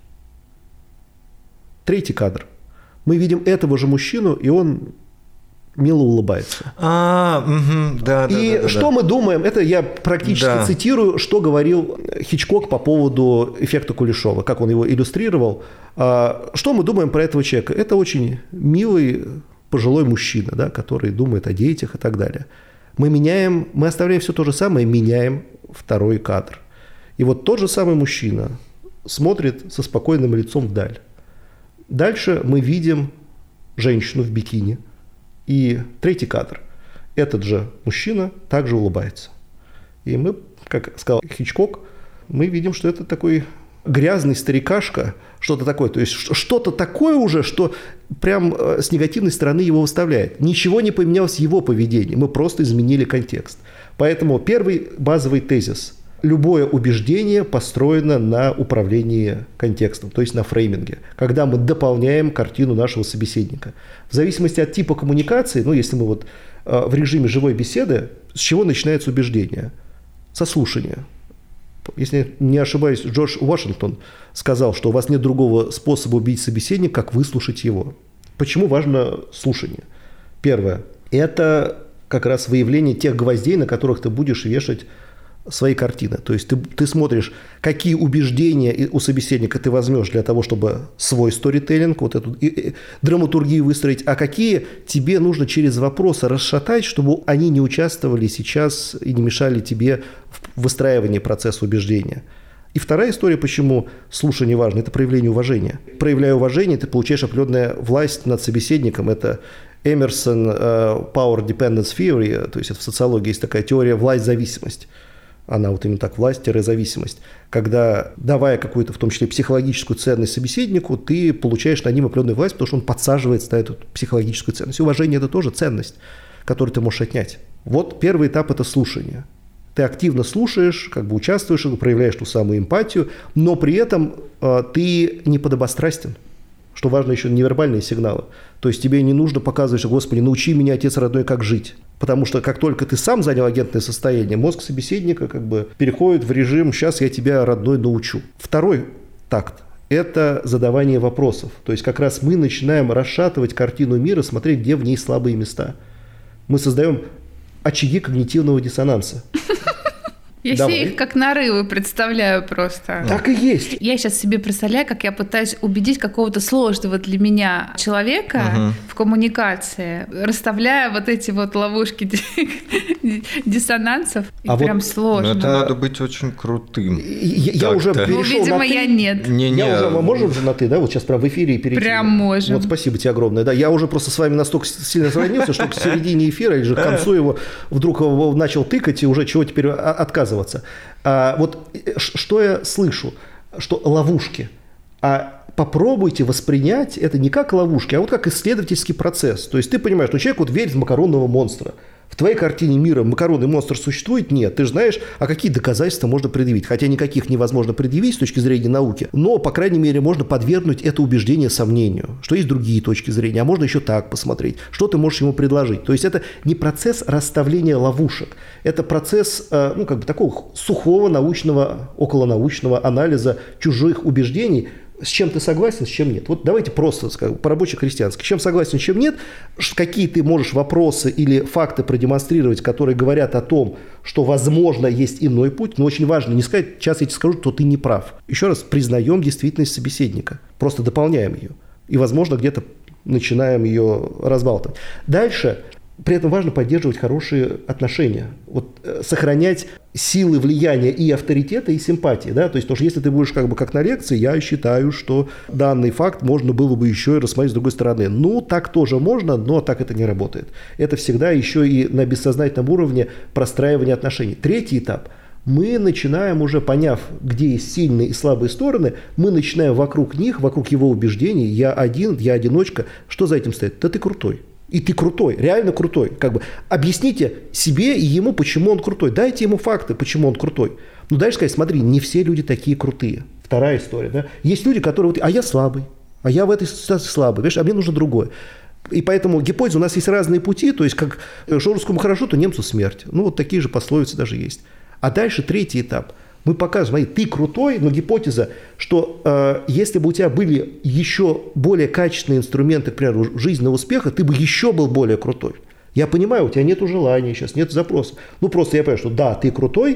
Speaker 3: Третий кадр. Мы видим этого же мужчину, и он мило улыбается.
Speaker 2: А, угу, да, да,
Speaker 3: и
Speaker 2: да, да,
Speaker 3: что
Speaker 2: да.
Speaker 3: мы думаем, это я практически да. цитирую, что говорил Хичкок по поводу эффекта Кулешова, как он его иллюстрировал. Что мы думаем про этого человека? Это очень милый пожилой мужчина, да, который думает о детях и так далее. Мы меняем, мы оставляем все то же самое, меняем второй кадр. И вот тот же самый мужчина смотрит со спокойным лицом вдаль. Дальше мы видим женщину в бикини. И третий кадр. Этот же мужчина также улыбается. И мы, как сказал Хичкок, мы видим, что это такой грязный старикашка, что-то такое. То есть что-то такое уже, что прям с негативной стороны его выставляет. Ничего не поменялось в его поведении. Мы просто изменили контекст. Поэтому первый базовый тезис. Любое убеждение построено на управлении контекстом, то есть на фрейминге, когда мы дополняем картину нашего собеседника. В зависимости от типа коммуникации, ну, если мы вот э, в режиме живой беседы, с чего начинается убеждение? Со слушания. Если не ошибаюсь, Джордж Вашингтон сказал, что у вас нет другого способа убедить собеседника, как выслушать его. Почему важно слушание? Первое. Это как раз выявление тех гвоздей, на которых ты будешь вешать свои картины. То есть ты, ты смотришь, какие убеждения у собеседника ты возьмешь для того, чтобы свой сторителлинг, вот эту и, и, драматургию выстроить, а какие тебе нужно через вопросы расшатать, чтобы они не участвовали сейчас и не мешали тебе в выстраивании процесса убеждения. И вторая история, почему слушание важно, это проявление уважения. Проявляя уважение, ты получаешь определенную власть над собеседником. Это Эмерсон uh, Power Dependence Theory, то есть это в социологии есть такая теория власть-зависимость. Она вот именно так, власть-зависимость. Когда, давая какую-то, в том числе, психологическую ценность собеседнику, ты получаешь на ним определенную власть, потому что он подсаживается на эту психологическую ценность. И уважение – это тоже ценность, которую ты можешь отнять. Вот первый этап – это слушание. Ты активно слушаешь, как бы участвуешь, проявляешь ту самую эмпатию, но при этом э, ты не подобострастен. Что важно еще, невербальные сигналы. То есть тебе не нужно показывать, что, Господи, научи меня, Отец родной, как жить. Потому что как только ты сам занял агентное состояние, мозг собеседника как бы переходит в режим «сейчас я тебя, родной, научу». Второй такт – это задавание вопросов. То есть как раз мы начинаем расшатывать картину мира, смотреть, где в ней слабые места. Мы создаем очаги когнитивного диссонанса.
Speaker 1: Я
Speaker 3: Давай.
Speaker 1: себе их как нарывы представляю просто.
Speaker 3: Так и есть.
Speaker 1: Я сейчас себе представляю, как я пытаюсь убедить какого-то сложного для меня человека угу. в коммуникации, расставляя вот эти вот ловушки диссонансов. И а прям вот, сложно.
Speaker 2: Но это надо быть очень крутым.
Speaker 3: Я, я уже перешел
Speaker 1: ну, видимо,
Speaker 3: на ты.
Speaker 1: я нет.
Speaker 2: Не, не.
Speaker 3: Я уже, мы можем же на ты, да? Вот сейчас прям в эфире перейти.
Speaker 1: Прям можем.
Speaker 3: Вот спасибо тебе огромное. Да, я уже просто с вами настолько сильно сравнился, что к середине эфира или же к концу его вдруг начал тыкать, и уже чего теперь отказываться. А вот что я слышу, что ловушки. А попробуйте воспринять это не как ловушки, а вот как исследовательский процесс. То есть ты понимаешь, что человек вот верит в макаронного монстра. В твоей картине мира макаронный монстр существует? Нет. Ты же знаешь, а какие доказательства можно предъявить? Хотя никаких невозможно предъявить с точки зрения науки, но, по крайней мере, можно подвергнуть это убеждение сомнению, что есть другие точки зрения, а можно еще так посмотреть, что ты можешь ему предложить. То есть это не процесс расставления ловушек, это процесс, ну, как бы такого сухого научного, околонаучного анализа чужих убеждений. С чем ты согласен, с чем нет. Вот давайте просто скажем, по-рабоче-крестьянски. С чем согласен, с чем нет. Какие ты можешь вопросы или факты продемонстрировать, которые говорят о том, что, возможно, есть иной путь. Но очень важно не сказать, сейчас я тебе скажу, что ты не прав. Еще раз, признаем действительность собеседника. Просто дополняем ее. И, возможно, где-то начинаем ее разбалтывать. Дальше. При этом важно поддерживать хорошие отношения, вот, э, сохранять силы влияния и авторитета, и симпатии. Да? То есть, потому что если ты будешь как бы как на лекции, я считаю, что данный факт можно было бы еще и рассмотреть с другой стороны. Ну, так тоже можно, но так это не работает. Это всегда еще и на бессознательном уровне простраивания отношений. Третий этап. Мы начинаем, уже поняв, где есть сильные и слабые стороны, мы начинаем вокруг них, вокруг его убеждений, я один, я одиночка. Что за этим стоит? Да ты крутой. И ты крутой, реально крутой. Как бы объясните себе и ему, почему он крутой. Дайте ему факты, почему он крутой. Ну, дальше сказать, смотри, не все люди такие крутые. Вторая история. Да? Есть люди, которые, а я слабый, а я в этой ситуации слабый, понимаешь, а мне нужно другое. И поэтому гипотеза, у нас есть разные пути, то есть как что русскому хорошо, то немцу смерть. Ну, вот такие же пословицы даже есть. А дальше третий этап. Мы показываем, смотри, ты крутой, но гипотеза, что э, если бы у тебя были еще более качественные инструменты, к примеру, жизненного успеха, ты бы еще был более крутой. Я понимаю, у тебя нет желания сейчас, нет запроса. Ну, просто я понимаю, что да, ты крутой,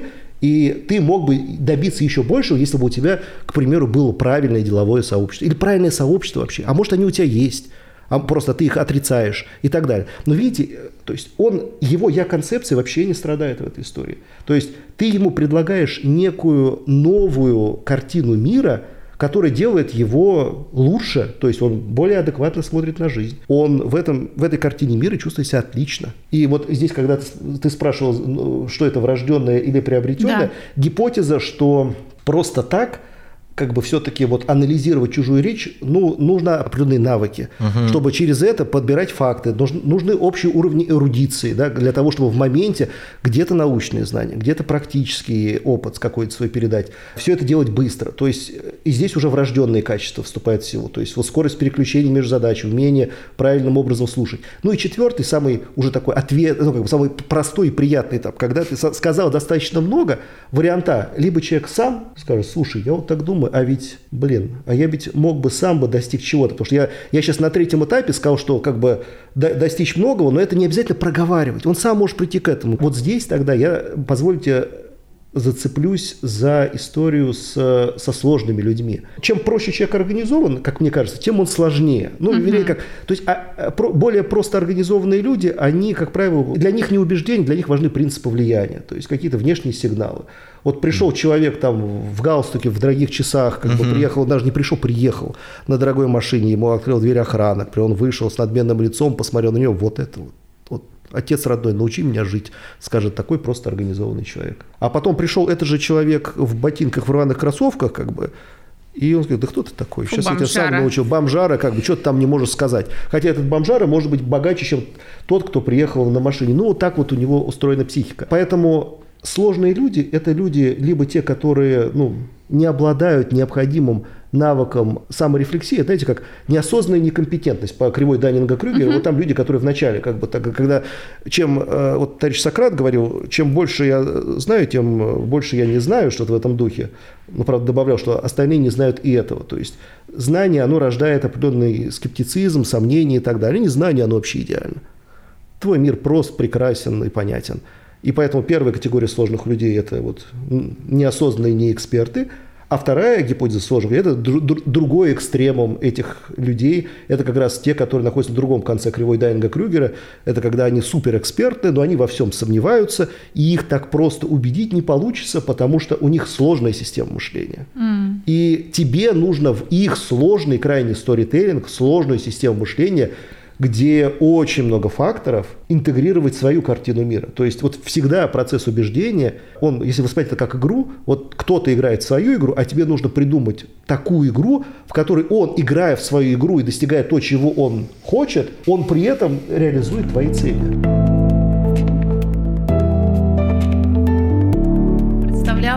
Speaker 3: и ты мог бы добиться еще большего, если бы у тебя, к примеру, было правильное деловое сообщество. Или правильное сообщество вообще. А может, они у тебя есть. А просто ты их отрицаешь и так далее. Но видите, то есть он, его я-концепция вообще не страдает в этой истории. То есть ты ему предлагаешь некую новую картину мира, которая делает его лучше, то есть он более адекватно смотрит на жизнь. Он в, этом, в этой картине мира чувствует себя отлично. И вот здесь, когда ты, ты спрашивал, что это врожденное или приобретенное, да. Гипотеза, что просто так как бы все-таки вот анализировать чужую речь, ну, нужно определенные навыки, угу. чтобы через это подбирать факты. Нужны, нужны общие уровни эрудиции, да, для того, чтобы в моменте где-то научные знания, где-то практический опыт какой-то свой передать. Все это делать быстро. То есть и здесь уже врожденные качества вступают в силу. То есть вот скорость переключения между задачами, умение правильным образом слушать. Ну и четвертый, самый уже такой ответ, ну, как бы самый простой и приятный этап, когда ты сказал достаточно много, варианта, либо человек сам скажет, слушай, я вот так думаю, а ведь, блин, а я ведь мог бы сам бы достичь чего-то. Потому что я, я сейчас на третьем этапе сказал, что как бы до, достичь многого, но это не обязательно проговаривать. Он сам может прийти к этому. Вот здесь тогда я, позвольте, зацеплюсь за историю с, со сложными людьми. Чем проще человек организован, как мне кажется, тем он сложнее. Ну, uh-huh. вернее, как, то есть а, про, более просто организованные люди, они, как правило, для них не убеждения, для них важны принципы влияния, то есть какие-то внешние сигналы. Вот пришел mm. человек там в галстуке, в дорогих часах, как uh-huh. бы приехал, даже не пришел, приехал на дорогой машине, ему открыл дверь охрана, он вышел с надменным лицом, посмотрел на него, вот это вот. Отец родной, научи меня жить, скажет такой просто организованный человек. А потом пришел этот же человек в ботинках, в рваных кроссовках, как бы, и он говорит, да кто ты такой? Сейчас я тебя сам научил. Бомжара, как бы, что ты там не можешь сказать. Хотя этот бомжара может быть богаче, чем тот, кто приехал на машине. Ну, вот так вот у него устроена психика. Поэтому сложные люди – это люди, либо те, которые, ну, не обладают необходимым навыком саморефлексии, знаете, как неосознанная некомпетентность по кривой Даннинга-Крюгера. Uh-huh. Вот там люди, которые вначале, как бы, так, когда, чем, вот товарищ Сократ говорил, чем больше я знаю, тем больше я не знаю, что-то в этом духе. Но, правда, добавлял, что остальные не знают и этого. То есть знание, оно рождает определенный скептицизм, сомнения и так далее. Незнание, оно вообще идеально. Твой мир прост, прекрасен и понятен. И поэтому первая категория сложных людей – это вот неосознанные неэксперты. А вторая гипотеза сложных – это другой экстремум этих людей. Это как раз те, которые находятся на другом конце кривой Даннинга-Крюгера. Это когда они суперэкспертны, но они во всем сомневаются, и их так просто убедить не получится, потому что у них сложная система мышления. Mm. И тебе нужно в их сложный, крайний сторителлинг, сложную систему мышления, где очень много факторов, интегрировать свою картину мира. То есть вот всегда процесс убеждения, он, если воспринимать это как игру, вот кто-то играет в свою игру, а тебе нужно придумать такую игру, в которой он, играя в свою игру и достигая то, чего он хочет, он при этом реализует твои цели.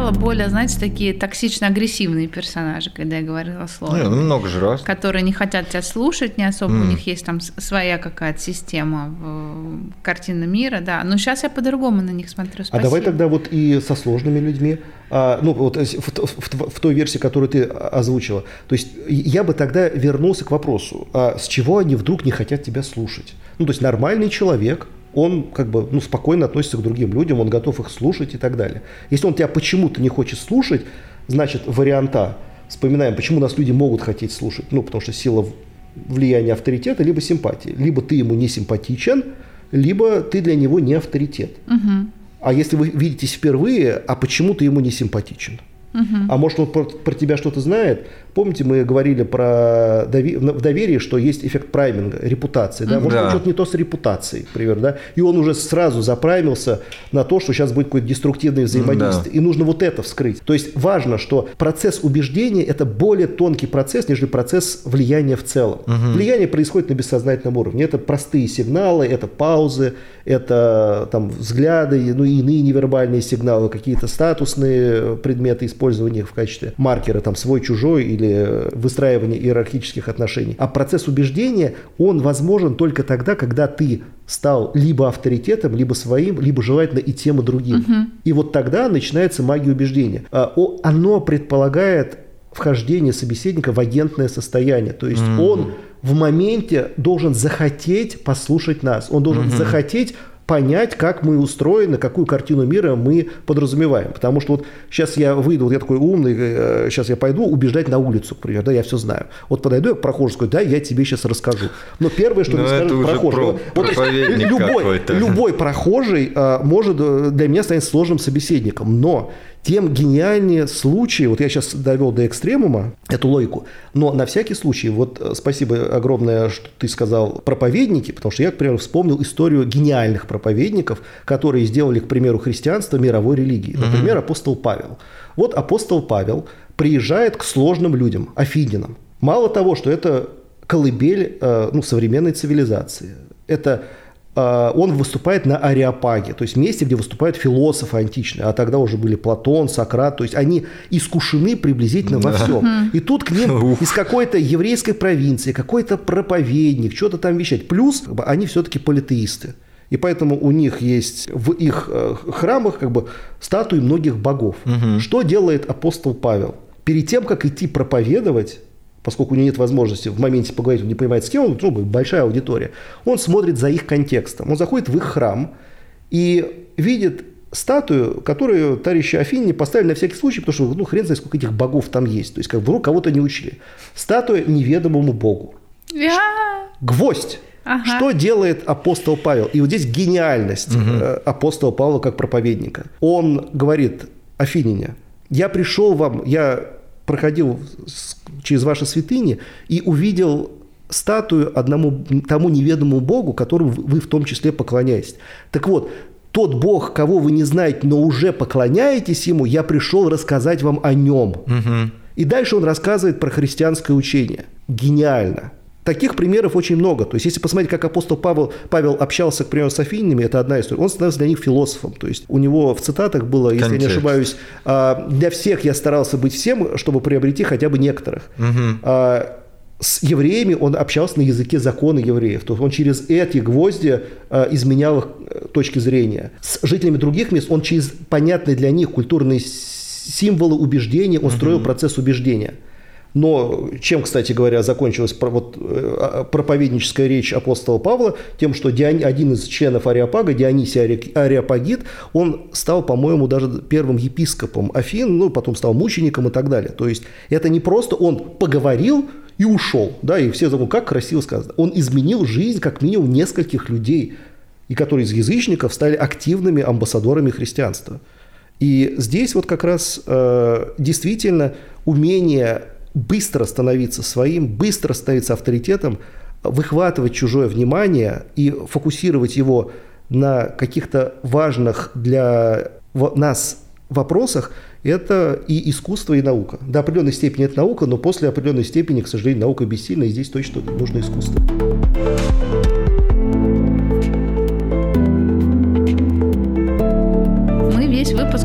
Speaker 1: употребляла более, знаете, такие токсично-агрессивные персонажи, когда я говорила слово.
Speaker 2: Ну, много же раз.
Speaker 1: Которые не хотят тебя слушать, не особо mm. у них есть там своя какая-то система в картины мира, да. Но сейчас я по-другому на них смотрю. Спасибо.
Speaker 3: А давай тогда вот и со сложными людьми, а, ну вот в, в, в той версии, которую ты озвучила. То есть я бы тогда вернулся к вопросу, а с чего они вдруг не хотят тебя слушать? Ну то есть нормальный человек, он как бы ну, спокойно относится к другим людям, он готов их слушать и так далее. Если он тебя почему-то не хочет слушать, значит, варианта, вспоминаем, почему нас люди могут хотеть слушать, ну, потому что сила влияния авторитета, либо симпатии. Либо ты ему не симпатичен, либо ты для него не авторитет. Угу. А если вы видитесь впервые, а почему ты ему не симпатичен? Угу. А может, он про, про тебя что-то знает? Помните, мы говорили про дови- в доверии, что есть эффект прайминга, репутации. Да? Может, да. что-то не то с репутацией, например. Да? И он уже сразу запраймился на то, что сейчас будет какое-то деструктивное взаимодействие. Да. И нужно вот это вскрыть. То есть важно, что процесс убеждения – это более тонкий процесс, нежели процесс влияния в целом. Угу. Влияние происходит на бессознательном уровне. Это простые сигналы, это паузы, это там, взгляды, ну и иные невербальные сигналы, какие-то статусные предметы, использования их в качестве маркера, там, свой-чужой или выстраивание иерархических отношений. А процесс убеждения, он возможен только тогда, когда ты стал либо авторитетом, либо своим, либо желательно и тем, и другим. Угу. И вот тогда начинается магия убеждения. Оно предполагает вхождение собеседника в агентное состояние. То есть угу. он в моменте должен захотеть послушать нас. Он должен угу. захотеть понять, как мы устроены, какую картину мира мы подразумеваем. Потому что вот сейчас я выйду, вот я такой умный, сейчас я пойду убеждать на улицу, например, да, я все знаю. Вот подойду я к прохожему, скажу, да, я тебе сейчас расскажу. Но первое, что мне скажет прохожий, про, вот, любой, любой прохожий а, может для меня станет сложным собеседником, но тем гениальнее случаи, вот я сейчас довел до экстремума эту логику, но на всякий случай, вот спасибо огромное, что ты сказал проповедники, потому что я, к примеру, вспомнил историю гениальных проповедников, которые сделали, к примеру, христианство мировой религией. Например, mm-hmm. апостол Павел. Вот апостол Павел приезжает к сложным людям, афининам. Мало того, что это колыбель ну, современной цивилизации, это он выступает на Ареопаге, то есть месте, где выступают философы античные, а тогда уже были Платон, Сократ, то есть они искушены приблизительно во всем. И тут к ним из какой-то еврейской провинции какой-то проповедник, что-то там вещать. Плюс они все-таки политеисты. И поэтому у них есть в их храмах как бы статуи многих богов. Угу. Что делает апостол Павел? Перед тем, как идти проповедовать, поскольку у него нет возможности в моменте поговорить, он не понимает, с кем он, ну, большая аудитория, он смотрит за их контекстом. Он заходит в их храм и видит статую, которую товарищи Афиняне поставили на всякий случай, потому что ну, хрен знает, сколько этих богов там есть. То есть, как вдруг кого-то не учили. Статуя неведомому богу.
Speaker 1: Я...
Speaker 3: Гвоздь. Ага. Что делает апостол Павел? И вот здесь гениальность угу. апостола Павла как проповедника. Он говорит: Афиняне, я пришел вам, я проходил через ваши святыни и увидел статую одному тому неведомому богу, которому вы в том числе поклоняетесь. Так вот, тот бог, кого вы не знаете, но уже поклоняетесь ему, я пришел рассказать вам о нем. Угу. И дальше он рассказывает про христианское учение. Гениально. Таких примеров очень много. То есть, если посмотреть, как апостол Павел, Павел общался, к примеру, с афининами, это одна история. Он становился для них философом. То есть, у него в цитатах было, если Контекст. я не ошибаюсь, для всех я старался быть всем, чтобы приобрести хотя бы некоторых. Угу. С евреями он общался на языке закона евреев. То есть, он через эти гвозди изменял их точки зрения. С жителями других мест он через понятные для них культурные символы убеждения, он строил угу. процесс убеждения. Но чем, кстати говоря, закончилась вот, проповедническая речь апостола Павла? Тем, что Диони, один из членов Ареопага, Дионисий Ареопагит, он стал, по-моему, даже первым епископом Афин, ну, потом стал мучеником и так далее. То есть это не просто он поговорил и ушел, да, и все забыли, как красиво сказано. Он изменил жизнь как минимум нескольких людей, и которые из язычников стали активными амбассадорами христианства. И здесь вот как раз э, действительно умение быстро становиться своим, быстро становиться авторитетом, выхватывать чужое внимание и фокусировать его на каких-то важных для нас вопросах, это и искусство, и наука. До определенной степени это наука, но после определенной степени, к сожалению, наука бессильна, и здесь точно нужно искусство.
Speaker 1: Весь выпуск говорим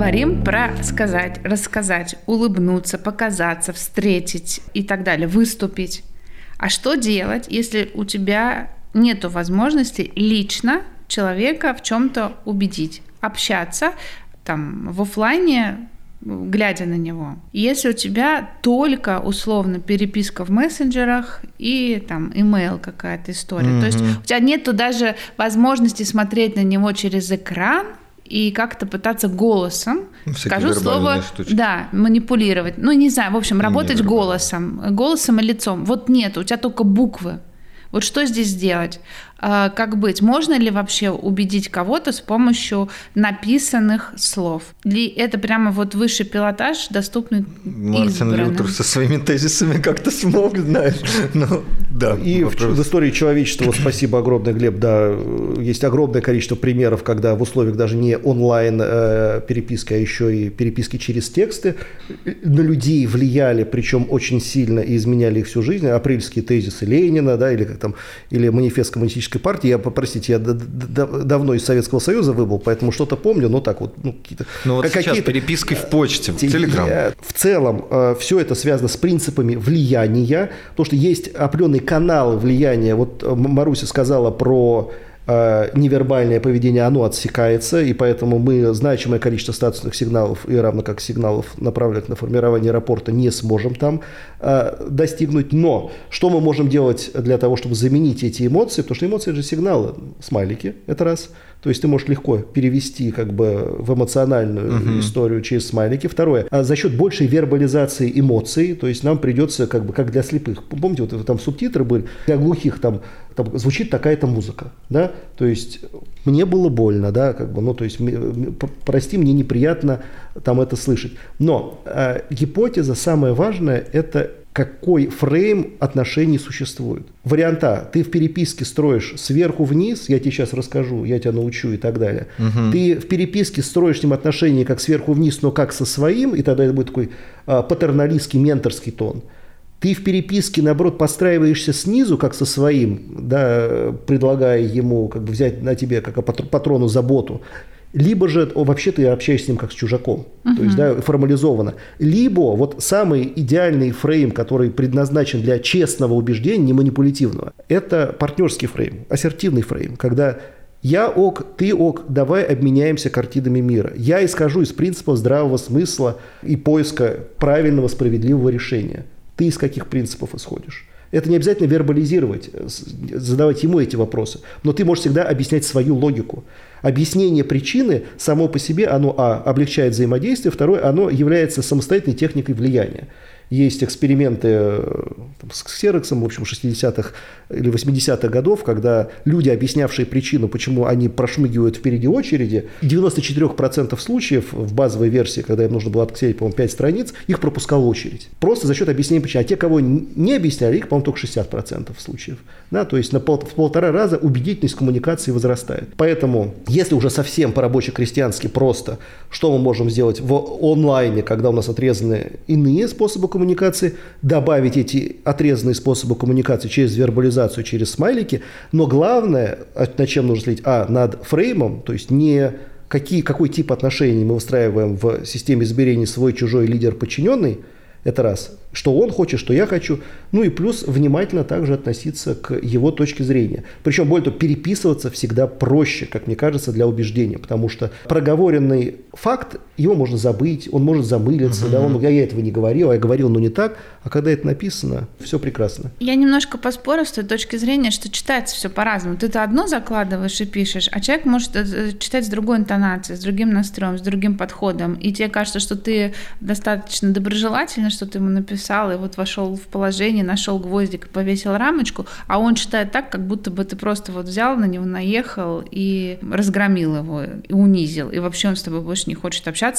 Speaker 1: говорим про сказать, рассказать, улыбнуться, показаться, встретить и так далее, выступить. А что делать, если у тебя нет возможности лично человека в чем-то убедить, общаться там в офлайне, глядя на него. Если у тебя только условно переписка в мессенджерах и там имейл какая-то история, mm-hmm. то есть у тебя нету даже возможности смотреть на него через экран и как-то пытаться голосом, скажу слово, штучки. Да, манипулировать. Ну, не знаю, в общем, работать голосом, голосом и лицом. Вот нет, у тебя только буквы. Вот что здесь делать? Как быть? Можно ли вообще убедить кого-то с помощью написанных слов? Или это прямо вот высший пилотаж, доступный
Speaker 2: Мартин
Speaker 1: избранным?
Speaker 2: Лютер со своими тезисами как-то смог, знаешь. Ну, да,
Speaker 3: и в, в истории человечества, вот, спасибо огромное, Глеб, да, есть огромное количество примеров, когда в условиях даже не онлайн э, переписки, а еще и переписки через тексты на людей влияли, причем очень сильно и изменяли их всю жизнь. Апрельские тезисы Ленина, да, или как там, или манифест коммунистической партии. Я, простите, я д- д- давно из Советского Союза выбыл, поэтому что-то помню, но так вот, ну, какие-то...
Speaker 2: Ну, вот
Speaker 3: какие-то...
Speaker 2: сейчас перепиской в почте, в Телеграм.
Speaker 3: В целом, э, все это связано с принципами влияния, потому что есть определенные каналы влияния. Вот Маруся сказала про невербальное поведение, оно отсекается, и поэтому мы значимое количество статусных сигналов, и равно как сигналов, направленных на формирование рапорта, не сможем там э, достигнуть. Но что мы можем делать для того, чтобы заменить эти эмоции? Потому что эмоции – это же сигналы, смайлики, это раз. То есть ты можешь легко перевести как бы в эмоциональную uh-huh. историю через смайлики. Второе, а за счет большей вербализации эмоций, то есть нам придется как бы как для слепых. Помните, вот там субтитры были, для глухих там, там звучит такая-то музыка, да, то есть мне было больно, да, как бы, ну, то есть прости, мне неприятно там это слышать. Но э, гипотеза самая важная – это какой фрейм отношений существует. Вариант А. Ты в переписке строишь сверху вниз, я тебе сейчас расскажу, я тебя научу и так далее. Угу. Ты в переписке строишь с ним отношения как сверху вниз, но как со своим, и тогда это будет такой а, патерналистский, менторский тон. Ты в переписке, наоборот, подстраиваешься снизу, как со своим, да, предлагая ему как бы взять на тебе, как патрону, заботу. Либо же вообще ты общаешься с ним как с чужаком, uh-huh. то есть да, формализованно. Либо вот самый идеальный фрейм, который предназначен для честного убеждения, не манипулятивного, это партнерский фрейм, ассертивный фрейм, когда я ок, ты ок, давай обменяемся картинами мира. Я исхожу из принципов здравого смысла и поиска правильного, справедливого решения. Ты из каких принципов исходишь? Это не обязательно вербализировать, задавать ему эти вопросы, но ты можешь всегда объяснять свою логику. Объяснение причины само по себе, оно, а, облегчает взаимодействие, второе, оно является самостоятельной техникой влияния. Есть эксперименты там, с ксероксом, в общем, шестидесятых или восьмидесятых годов, когда люди, объяснявшие причину, почему они прошмыгивают впереди очереди, в девяноста четырёх процентах случаев в базовой версии, когда им нужно было отклеить, по-моему, пять страниц, их пропускала очередь. Просто за счет объяснения причины. А те, кого не объясняли, их, по-моему, только шестьдесят процентов случаев. Да, то есть на пол, в полтора раза убедительность коммуникации возрастает. Поэтому, если уже совсем по-рабоче-крестьянски просто, что мы можем сделать в онлайне, когда у нас отрезаны иные способы коммуникации, коммуникации, добавить эти отрезанные способы коммуникации через вербализацию, через смайлики, но главное, над чем нужно следить, а, над фреймом, то есть не какие, какой тип отношений мы выстраиваем в системе измерений свой, чужой, лидер, подчиненный, это раз, что он хочет, что я хочу, ну и плюс внимательно также относиться к его точке зрения. Причем, более того, переписываться всегда проще, как мне кажется, для убеждения, потому что проговоренный факт, его можно забыть, он может замылиться, uh-huh. да, он, я, я этого не говорил, а я говорил, но не так, а когда это написано, все прекрасно.
Speaker 1: Я немножко поспорю с той точки зрения, что читается все по-разному. Ты-то одно закладываешь и пишешь, а человек может читать с другой интонацией, с другим настроем, с другим подходом, и тебе кажется, что ты достаточно доброжелательно, что ты ему написал, и вот вошел в положение, нашел гвоздик и повесил рамочку, а он читает так, как будто бы ты просто вот взял на него, наехал и разгромил его, и унизил, и вообще он с тобой больше не хочет общаться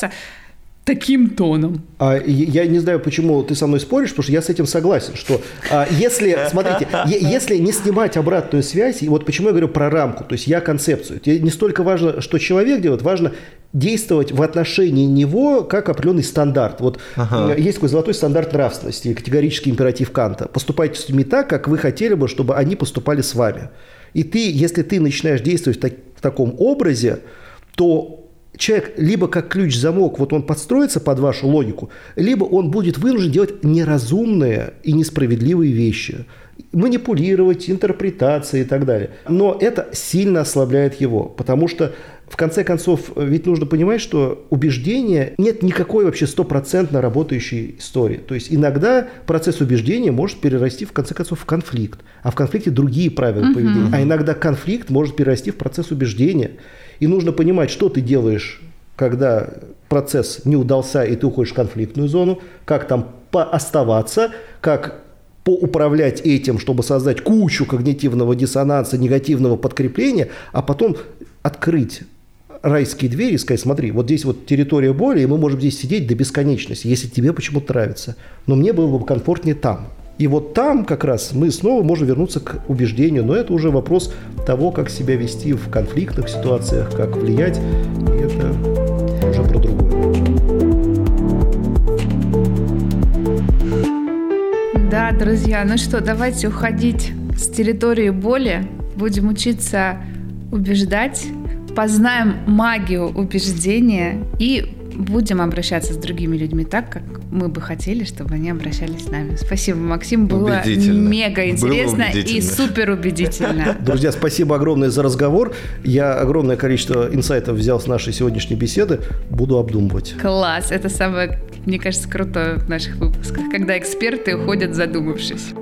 Speaker 1: таким тоном.
Speaker 3: А, я не знаю, почему ты со мной споришь, потому что я с этим согласен, что а, если, смотрите, если не снимать обратную связь, и вот почему я говорю про рамку, то есть я концепцию, не столько важно, что человек делает, важно действовать в отношении него как определенный стандарт. Вот ага. есть такой золотой стандарт нравственности, категорический императив Канта. Поступайте с людьми так, как вы хотели бы, чтобы они поступали с вами. И ты, если ты начинаешь действовать в, так, в таком образе, то человек либо как ключ-замок, вот он подстроится под вашу логику, либо он будет вынужден делать неразумные и несправедливые вещи. Манипулировать, интерпретации и так далее. Но это сильно ослабляет его, потому что, в конце концов, ведь нужно понимать, что убеждение нет никакой вообще стопроцентно работающей истории. То есть иногда процесс убеждения может перерасти, в конце концов, в конфликт, а в конфликте другие правила uh-huh. поведения. А иногда конфликт может перерасти в процесс убеждения. И нужно понимать, что ты делаешь, когда процесс не удался, и ты уходишь в конфликтную зону, как там пооставаться, как поуправлять этим, чтобы создать кучу когнитивного диссонанса, негативного подкрепления, а потом открыть райские двери и сказать: смотри, вот здесь вот территория боли, и мы можем здесь сидеть до бесконечности, если тебе почему-то нравится. Но мне было бы комфортнее там. И вот там как раз мы снова можем вернуться к убеждению, но это уже вопрос того, как себя вести в конфликтных ситуациях, как влиять, и это уже про другое.
Speaker 1: Да, друзья, ну что, давайте уходить с территории боли, будем учиться убеждать, познаем магию убеждения и будем обращаться с другими людьми так, как мы бы хотели, чтобы они обращались с нами. Спасибо, Максим, было мега интересно было и супер убедительно.
Speaker 3: Друзья, спасибо огромное за разговор. Я огромное количество инсайтов взял с нашей сегодняшней беседы, буду обдумывать.
Speaker 1: Класс, это самое, мне кажется, крутое в наших выпусках, когда эксперты уходят задумавшись.